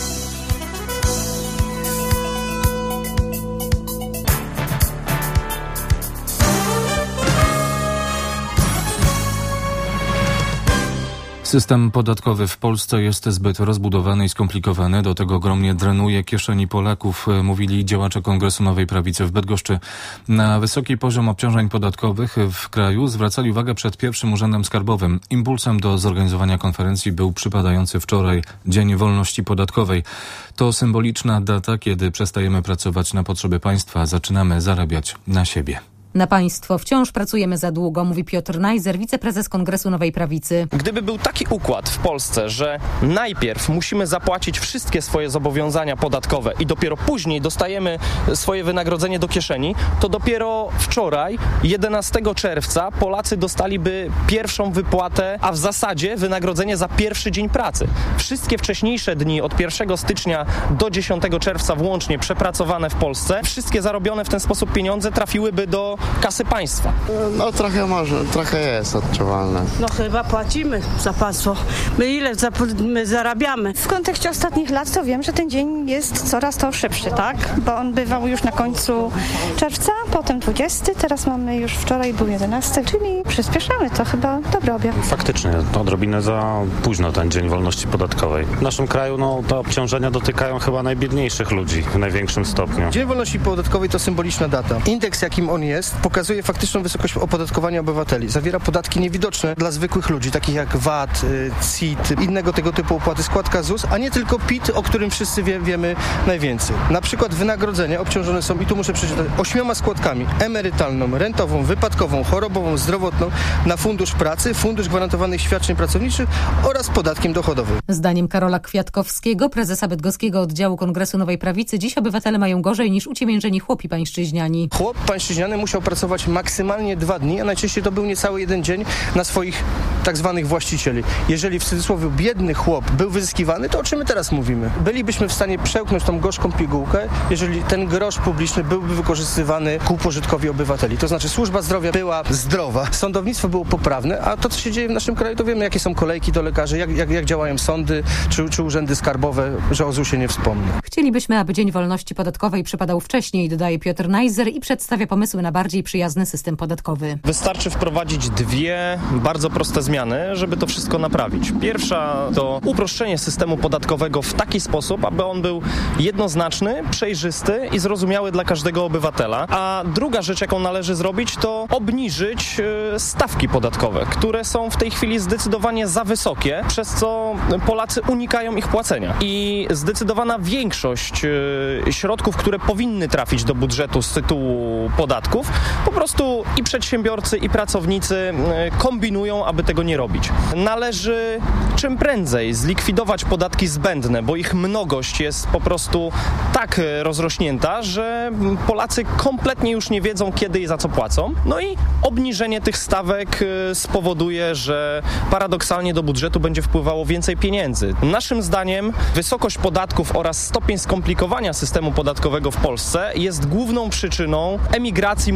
System podatkowy w Polsce jest zbyt rozbudowany i skomplikowany, do tego ogromnie drenuje kieszeni Polaków, mówili działacze Kongresu Nowej Prawicy w Bydgoszczy. Na wysoki poziom obciążeń podatkowych w kraju zwracali uwagę przed pierwszym Urzędem Skarbowym. Impulsem do zorganizowania konferencji był przypadający wczoraj Dzień Wolności Podatkowej. To symboliczna data, kiedy przestajemy pracować na potrzeby państwa, zaczynamy zarabiać na siebie. Na państwo wciąż pracujemy za długo, mówi Piotr Najzer, wiceprezes Kongresu Nowej Prawicy. Gdyby był taki układ w Polsce, że najpierw musimy zapłacić wszystkie swoje zobowiązania podatkowe i dopiero później dostajemy swoje wynagrodzenie do kieszeni, to dopiero wczoraj, jedenastego czerwca, Polacy dostaliby pierwszą wypłatę, a w zasadzie wynagrodzenie za pierwszy dzień pracy. Wszystkie wcześniejsze dni od pierwszego stycznia do dziesiątego czerwca włącznie przepracowane w Polsce, wszystkie zarobione w ten sposób pieniądze trafiłyby do kasy państwa. No trochę może, trochę jest odczuwalne. No chyba płacimy za państwo. My ile za, my zarabiamy? W kontekście ostatnich lat to wiem, że ten dzień jest coraz to szybszy, tak? Bo on bywał już na końcu czerwca, potem dwudziesty, teraz mamy już wczoraj był jedenasty, czyli przyspieszamy, to chyba dobry objaw. Faktycznie, to odrobinę za późno ten Dzień Wolności Podatkowej. W naszym kraju no, te obciążenia dotykają chyba najbiedniejszych ludzi w największym stopniu. Dzień Wolności Podatkowej to symboliczna data. Indeks, jakim on jest, pokazuje faktyczną wysokość opodatkowania obywateli. Zawiera podatki niewidoczne dla zwykłych ludzi, takich jak V A T, C I T, innego tego typu opłaty, składka Z U S, a nie tylko P I T, o którym wszyscy wie, wiemy najwięcej. Na przykład wynagrodzenia obciążone są, i tu muszę przeczytać, ośmioma składkami: emerytalną, rentową, wypadkową, chorobową, zdrowotną, na fundusz pracy, fundusz gwarantowanych świadczeń pracowniczych oraz podatkiem dochodowym. Zdaniem Karola Kwiatkowskiego, prezesa bydgoskiego oddziału Kongresu Nowej Prawicy, dziś obywatele mają gorzej niż uciemiężeni chłopi pańszczyźniani. Chłop pańszczyźniany musiał pracować maksymalnie dwa dni, a najczęściej to był niecały jeden dzień na swoich tak zwanych właścicieli. Jeżeli w cudzysłowie biedny chłop był wyzyskiwany, to o czym my teraz mówimy? Bylibyśmy w stanie przełknąć tą gorzką pigułkę, jeżeli ten grosz publiczny byłby wykorzystywany ku pożytkowi obywateli. To znaczy służba zdrowia była zdrowa, sądownictwo było poprawne, a to, co się dzieje w naszym kraju, to wiemy, jakie są kolejki do lekarzy, jak, jak, jak działają sądy czy, czy urzędy skarbowe, że o Z U S ie nie wspomnę. Chcielibyśmy, aby Dzień Wolności Podatkowej przypadał wcześniej, dodaje Piotr Najzer i przedstawia pomysły na bardziej przyjazny system podatkowy. Wystarczy wprowadzić dwie bardzo proste zmiany, żeby to wszystko naprawić. Pierwsza to uproszczenie systemu podatkowego w taki sposób, aby on był jednoznaczny, przejrzysty i zrozumiały dla każdego obywatela. A druga rzecz, jaką należy zrobić, to obniżyć stawki podatkowe, które są w tej chwili zdecydowanie za wysokie, przez co Polacy unikają ich płacenia. I zdecydowana większość środków, które powinny trafić do budżetu z tytułu podatków, po prostu i przedsiębiorcy, i pracownicy kombinują, aby tego nie robić. Należy czym prędzej zlikwidować podatki zbędne, bo ich mnogość jest po prostu tak rozrośnięta, że Polacy kompletnie już nie wiedzą, kiedy i za co płacą. No i obniżenie tych stawek spowoduje, że paradoksalnie do budżetu będzie wpływało więcej pieniędzy. Naszym zdaniem wysokość podatków oraz stopień skomplikowania systemu podatkowego w Polsce jest główną przyczyną emigracji młodych Polaków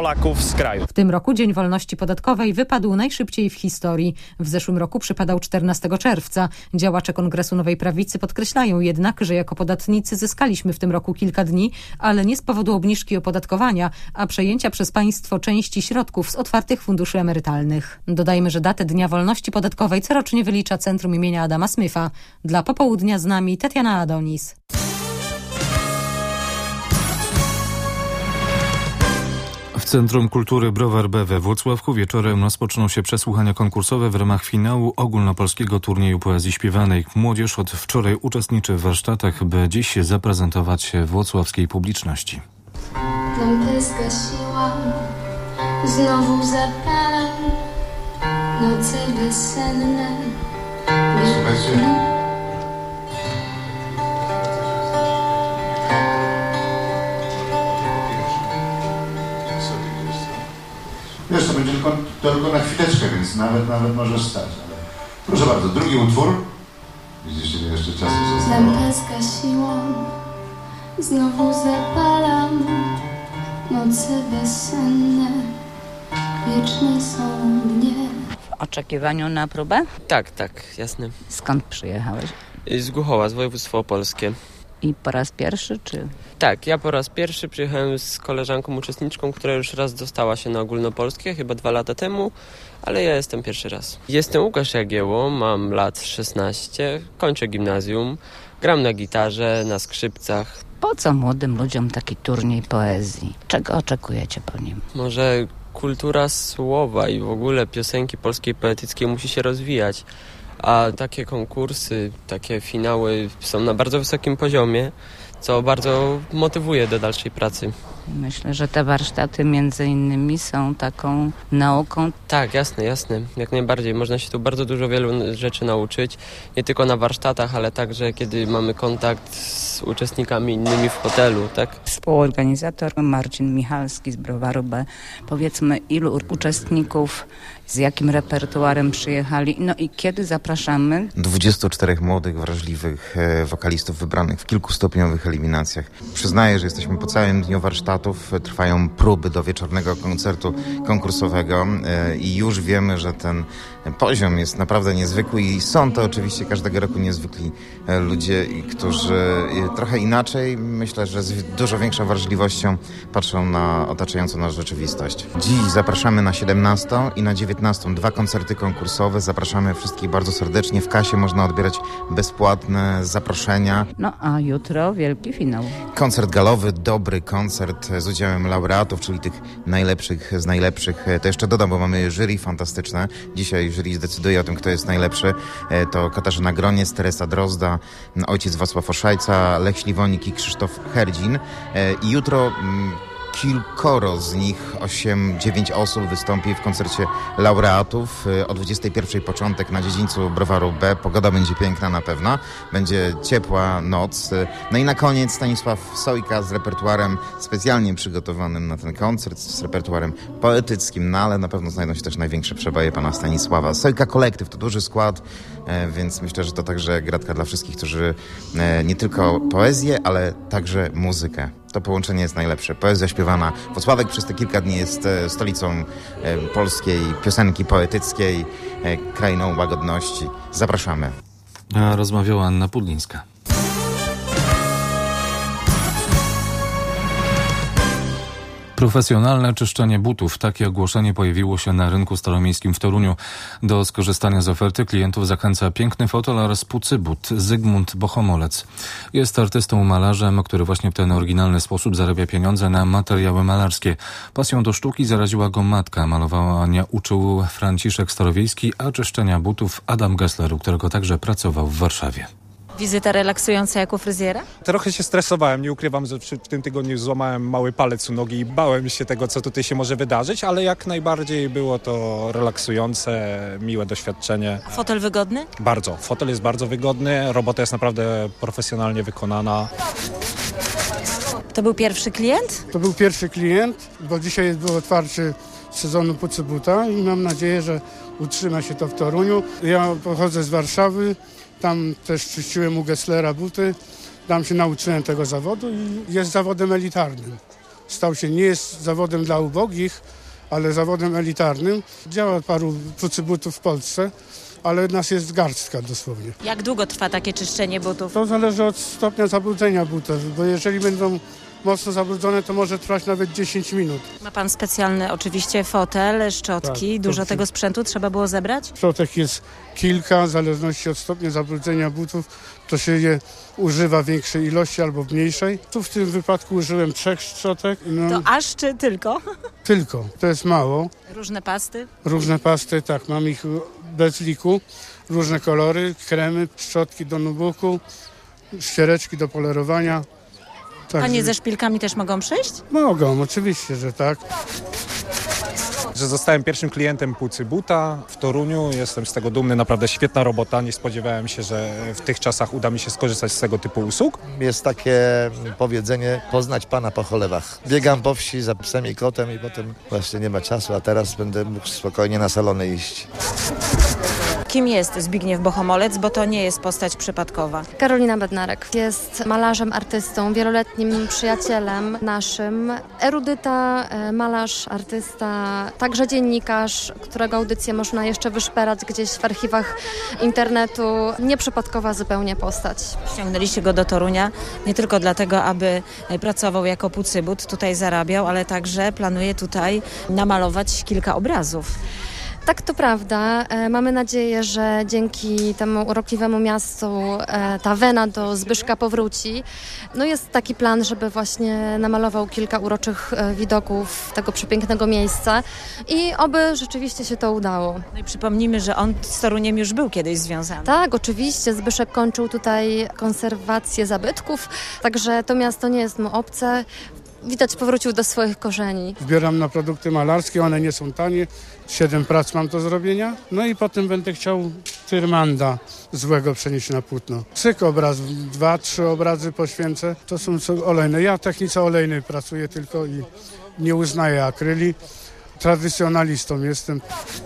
Polaków z kraju. W tym roku Dzień Wolności Podatkowej wypadł najszybciej w historii. W zeszłym roku przypadał czternastego czerwca. Działacze Kongresu Nowej Prawicy podkreślają jednak, że jako podatnicy zyskaliśmy w tym roku kilka dni, ale nie z powodu obniżki opodatkowania, a przejęcia przez państwo części środków z otwartych funduszy emerytalnych. Dodajmy, że datę Dnia Wolności Podatkowej corocznie wylicza Centrum imienia Adama Smitha. Dla Popołudnia z nami Tatiana Adonis. W Centrum Kultury Browar B we Włocławku wieczorem rozpoczną się przesłuchania konkursowe w ramach finału ogólnopolskiego turnieju poezji śpiewanej. Młodzież od wczoraj uczestniczy w warsztatach, by dziś się zaprezentować się włocławskiej publiczności. Lampę zgasiłam, znowu zapalam, noce bezsenne. Wiesz, to będzie tylko, tylko na chwileczkę, więc nawet, nawet może stać. Ale... Proszę bardzo, drugi utwór. Widzisz, ile jeszcze czasu zostało. Lampę zgasiłam, znowu zapalam, noce bezsenne, wieczne są dnie. W oczekiwaniu na próbę? Tak, tak, jasne. Skąd przyjechałeś? Z Głuchowa, z województwa opolskie. I po raz pierwszy, czy? Tak, ja po raz pierwszy przyjechałem z koleżanką uczestniczką, która już raz dostała się na ogólnopolskie, chyba dwa lata temu, ale ja jestem pierwszy raz. Jestem Łukasz Jagiełło, mam lat szesnaście, kończę gimnazjum, gram na gitarze, na skrzypcach. Po co młodym ludziom taki turniej poezji? Czego oczekujecie po nim? Może kultura słowa i w ogóle piosenki polskiej poetyckiej musi się rozwijać. A takie konkursy, takie finały są na bardzo wysokim poziomie, co bardzo motywuje do dalszej pracy. Myślę, że te warsztaty między innymi są taką nauką. Tak, jasne, jasne. Jak najbardziej. Można się tu bardzo dużo wielu rzeczy nauczyć. Nie tylko na warsztatach, ale także kiedy mamy kontakt z uczestnikami innymi w hotelu, tak? Współorganizator Marcin Michalski z Browaru B. Powiedzmy, ilu uczestników, z jakim repertuarem przyjechali, no i kiedy zapraszamy? dwudziestu czterech młodych, wrażliwych wokalistów wybranych w kilkustopniowych eliminacjach. Przyznaję, że jesteśmy po całym dniu warsztatów, trwają próby do wieczornego koncertu konkursowego i już wiemy, że ten poziom jest naprawdę niezwykły i są to oczywiście każdego roku niezwykli ludzie, którzy trochę inaczej, myślę, że z dużo większą wrażliwością patrzą na otaczającą nas rzeczywistość. Dziś zapraszamy na siedemnastą i na dziewiętnastą dwa koncerty konkursowe. Zapraszamy wszystkich bardzo serdecznie. W kasie można odbierać bezpłatne zaproszenia. No a jutro wielki finał. Koncert galowy, dobry koncert z udziałem laureatów, czyli tych najlepszych z najlepszych. To jeszcze dodam, bo mamy jury fantastyczne. Dzisiaj jury zdecyduje o tym, kto jest najlepszy. To Katarzyna Groniec, Teresa Drozda, ojciec Wacław Oszajca, Lech Śliwonik i Krzysztof Herdzin. I jutro kilkoro z nich, osiem, dziewięć osób wystąpi w koncercie laureatów. O dwudziestej pierwszej początek na dziedzińcu Browaru B. Pogoda będzie piękna na pewno. Będzie ciepła noc. No i na koniec Stanisław Sojka z repertuarem specjalnie przygotowanym na ten koncert, z repertuarem poetyckim, no ale na pewno znajdą się też największe przebaje pana Stanisława. Sojka Kolektyw to duży skład, więc myślę, że to także gratka dla wszystkich, którzy nie tylko poezję, ale także muzykę. To połączenie jest najlepsze. Poezja śpiewana. Włocławek przez te kilka dni jest stolicą polskiej piosenki poetyckiej, krainą łagodności. Zapraszamy. A rozmawiała Anna Pudlińska. Profesjonalne czyszczenie butów. Takie ogłoszenie pojawiło się na rynku staromiejskim w Toruniu. Do skorzystania z oferty klientów zachęca piękny fotel oraz pucybut Zygmunt Bohomolec. Jest artystą malarzem, który właśnie w ten oryginalny sposób zarabia pieniądze na materiały malarskie. Pasją do sztuki zaraziła go matka. Malowania uczył Franciszek Starowiejski, a czyszczenia butów Adam Gessler, u którego także pracował w Warszawie. Wizyta relaksująca jak u fryzjera? Trochę się stresowałem, nie ukrywam, że w tym tygodniu złamałem mały palec u nogi i bałem się tego, co tutaj się może wydarzyć, ale jak najbardziej było to relaksujące, miłe doświadczenie. A fotel wygodny? Bardzo. Fotel jest bardzo wygodny, robota jest naprawdę profesjonalnie wykonana. To był pierwszy klient? To był pierwszy klient, bo dzisiaj był otwarcie sezonu pucybuta i mam nadzieję, że utrzyma się to w Toruniu. Ja pochodzę z Warszawy. Tam też czyściłem u Gesslera buty, tam się nauczyłem tego zawodu i jest zawodem elitarnym. stał się, nie jest zawodem dla ubogich, ale zawodem elitarnym. Działa paru pucybutów w Polsce, ale nas jest garstka dosłownie. Jak długo trwa takie czyszczenie butów? To zależy od stopnia zabrudzenia butów, bo jeżeli będą mocno zabrudzone, to może trwać nawet dziesięć minut. Ma pan specjalny oczywiście fotel, szczotki. Tak, Dużo to- tego sprzętu trzeba było zebrać? Szczotek jest kilka, w zależności od stopnia zabrudzenia butów, to się je używa większej ilości albo mniejszej. Tu w tym wypadku użyłem trzech szczotek. No, To aż czy tylko? tylko, to jest mało. Różne pasty? Różne pasty, tak, mam ich bez liku, różne kolory, kremy, szczotki do nubuku, ściereczki do polerowania. Także- Panie ze szpilkami też mogą przyjść? Mogą, oczywiście, że tak. Że zostałem pierwszym klientem Pucybuta w Toruniu. Jestem z tego dumny, naprawdę świetna robota. Nie spodziewałem się, że w tych czasach uda mi się skorzystać z tego typu usług. Jest takie powiedzenie, poznać pana po cholewach. Biegam po wsi za psem i kotem i potem właśnie nie ma czasu, a teraz będę mógł spokojnie na salony iść. Kim jest Zbigniew Bohomolec, bo to nie jest postać przypadkowa? Karolina Bednarek jest malarzem, artystą, wieloletnim przyjacielem naszym. Erudyta, e, malarz, artysta, także dziennikarz, którego audycję można jeszcze wyszperać gdzieś w archiwach internetu. Nieprzypadkowa zupełnie postać. Ściągnęliście go do Torunia nie tylko dlatego, aby pracował jako pucybut, tutaj zarabiał, ale także planuje tutaj namalować kilka obrazów. Tak, to prawda. E, Mamy nadzieję, że dzięki temu urokliwemu miastu e, ta wena do Zbyszka powróci. No jest taki plan, żeby właśnie namalował kilka uroczych e, widoków tego przepięknego miejsca i oby rzeczywiście się to udało. No i przypomnijmy, że on z Toruniem już był kiedyś związany. Tak, oczywiście. Zbyszek kończył tutaj konserwację zabytków, także to miasto nie jest mu obce. Widać, powrócił do swoich korzeni. Zbieram na produkty malarskie, one nie są tanie. Siedem prac mam do zrobienia. No i potem będę chciał Tyrmanda złego przenieść na płótno. Cyk obrazów, dwa, trzy obrazy poświęcę. To są co- olejne. Ja w technice olejnej pracuję tylko i nie uznaję akryli. Tradycjonalistą jestem.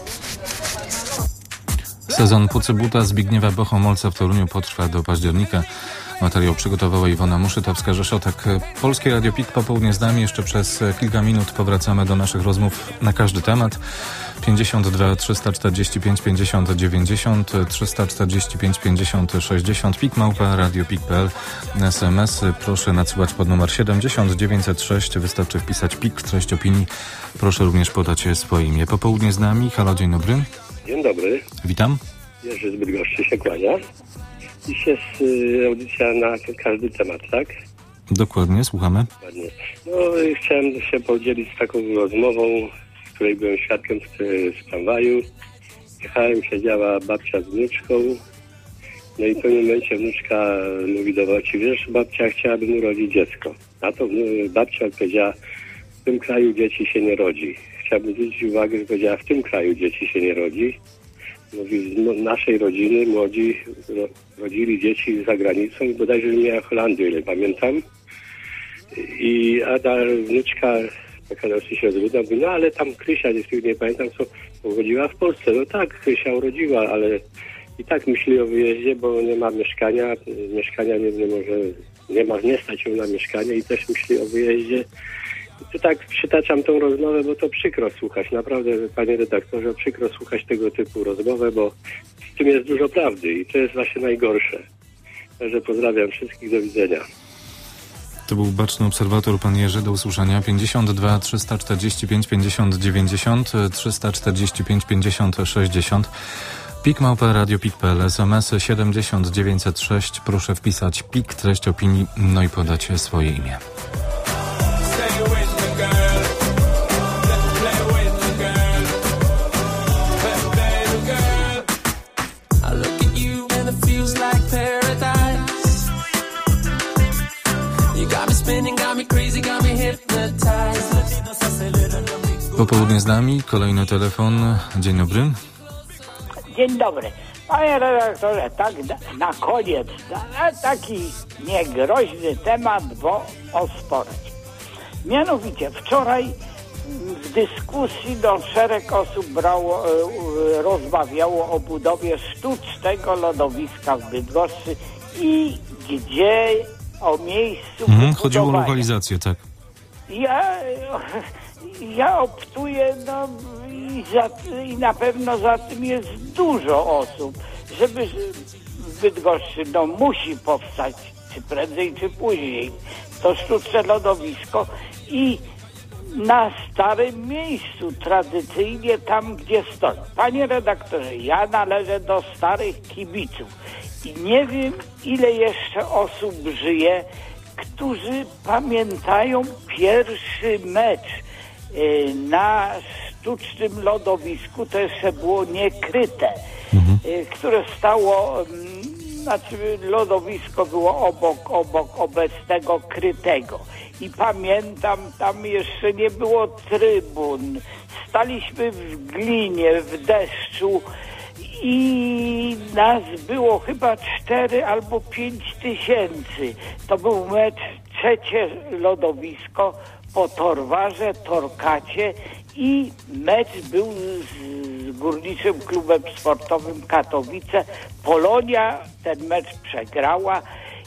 Sezon Pucybuta Zbigniewa Bohomolca w Toruniu potrwa do października. Materiał przygotowała Iwona Muszytowska-Rzeszotek. Polskie Radio P I K popołudnie z nami. Jeszcze przez kilka minut powracamy do naszych rozmów na każdy temat. pięćdziesiąt dwa trzysta czterdzieści pięć pięćdziesiąt dziewięćdziesiąt, trzysta czterdzieści pięć pięćdziesiąt sześćdziesiąt, pik małpa radio pik kropka p l. S M S proszę nadsyłać pod numer siedemdziesiąt dziewięćset sześć. Wystarczy wpisać pik, treść opinii. Proszę również podać swoje imię. Popołudnie z nami. Halo, dzień dobry. Dzień dobry. Witam. Jerzy z Bydgoszczy się kłania. Dziś jest y, audycja na każdy temat, tak? Dokładnie, słuchamy. Ładnie. No i chciałem się podzielić z taką rozmową, z której byłem świadkiem w, w tramwaju. Jechałem, siedziała babcia z wnuczką. No i w pewnym momencie wnuczka mówi do babci, wiesz, babcia chciałaby urodzić dziecko. Na to y, babcia odpowiedziała, w tym kraju dzieci się nie rodzi. Chciałabym zwrócić uwagę, że powiedziała, w tym kraju dzieci się nie rodzi. Mówi, z naszej rodziny młodzi ro, rodzili dzieci za granicą i bodajże miała Holandię, ile pamiętam. I a ta wnuczka, taka dosyć rozrudna, mówi, no ale tam Krysia, nie pamiętam co, urodziła w Polsce. No tak, Krysia urodziła, ale i tak myśli o wyjeździe, bo nie ma mieszkania, mieszkania nie, nie może, nie ma, nie stać ją na mieszkanie i też myśli o wyjeździe. To tak przytaczam tą rozmowę, bo to przykro słuchać. Naprawdę, panie redaktorze, przykro słuchać tego typu rozmowę, bo w tym jest dużo prawdy i to jest właśnie najgorsze. Także pozdrawiam wszystkich, do widzenia. To był baczny obserwator, pan Jerzy, do usłyszenia. pięćdziesiąt dwa trzysta czterdzieści pięć pięćdziesiąt dziewięćdziesiąt, trzysta czterdzieści pięć pięćdziesiąt sześćdziesiąt. pik małpa radio pik kropka p l. S M S siedemdziesiąt dziewięćset sześć. Proszę wpisać pik, treść opinii, no i podać swoje imię. Popołudnie z nami, kolejny telefon. Dzień dobry. Dzień dobry. Panie redaktorze, tak na, na koniec, na taki niegroźny temat, bo osporeć. Mianowicie wczoraj w dyskusji do szereg osób brało, rozmawiało o budowie sztucznego lodowiska w Bydgoszczy i gdzie o miejscu Mhm, chodziło o lokalizację, tak. Ja, ja optuję, no i, za, i na pewno za tym jest dużo osób, żeby w Bydgoszczy, no musi powstać, czy prędzej, czy później, to sztuczne lodowisko i na starym miejscu, tradycyjnie tam, gdzie stoi. Panie redaktorze, ja należę do starych kibiców i nie wiem, ile jeszcze osób żyje, którzy pamiętają pierwszy mecz y, na sztucznym lodowisku, to jeszcze było niekryte, mhm. y, które stało, y, znaczy lodowisko było obok, obok obecnego krytego. I pamiętam, tam jeszcze nie było trybun, staliśmy w glinie, w deszczu i nas było chyba cztery albo pięć tysięcy. To był mecz, trzecie lodowisko po Torwarze, Torkacie i mecz był z Górniczym Klubem Sportowym Katowice. Polonia ten mecz przegrała,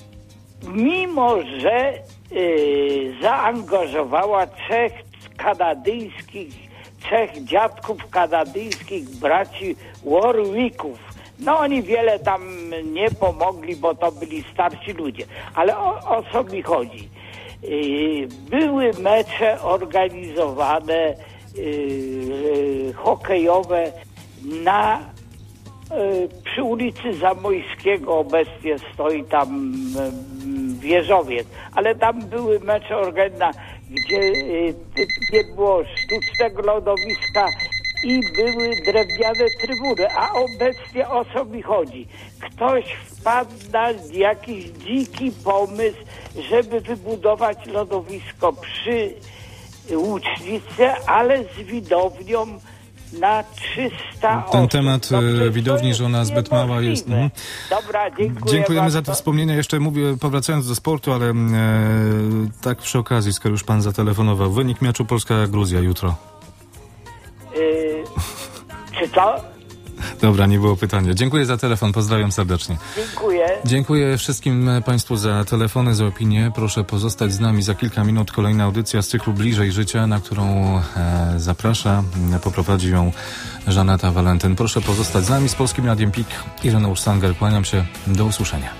mimo że yy, zaangażowała trzech kanadyjskich trzech dziadków kanadyjskich braci Warwicków. No oni wiele tam nie pomogli, bo to byli starsi ludzie. Ale o, o co mi chodzi? Yy, były mecze organizowane yy, hokejowe na yy, przy ulicy Zamojskiego, obecnie stoi tam yy, wieżowiec, ale tam były mecze organizowane, gdzie y, nie było sztucznego lodowiska i były drewniane trybuny. A obecnie o co mi chodzi? Ktoś wpadł na jakiś dziki pomysł, żeby wybudować lodowisko przy Łucznicy, ale z widownią na trzysta Ten osób. temat Dobrze, widowni, że ona zbyt mała jest. Mhm. Dobra, dziękuję Dziękujemy bardzo. za te wspomnienia. Jeszcze mówię, powracając do sportu, ale e, tak przy okazji, skoro już pan zatelefonował. Wynik meczu Polska-Gruzja jutro. Yy, czy to? Dobra, nie było pytania. Dziękuję za telefon, pozdrawiam serdecznie. Dziękuję. Dziękuję wszystkim Państwu za telefony, za opinie. Proszę pozostać z nami za kilka minut. Kolejna audycja z cyklu Bliżej Życia, na którą e, zaprasza, poprowadzi ją Żaneta Walentyn. Proszę pozostać z nami. Z Polskim Radiem P I K. Ireneusz Sanger, kłaniam się. Do usłyszenia.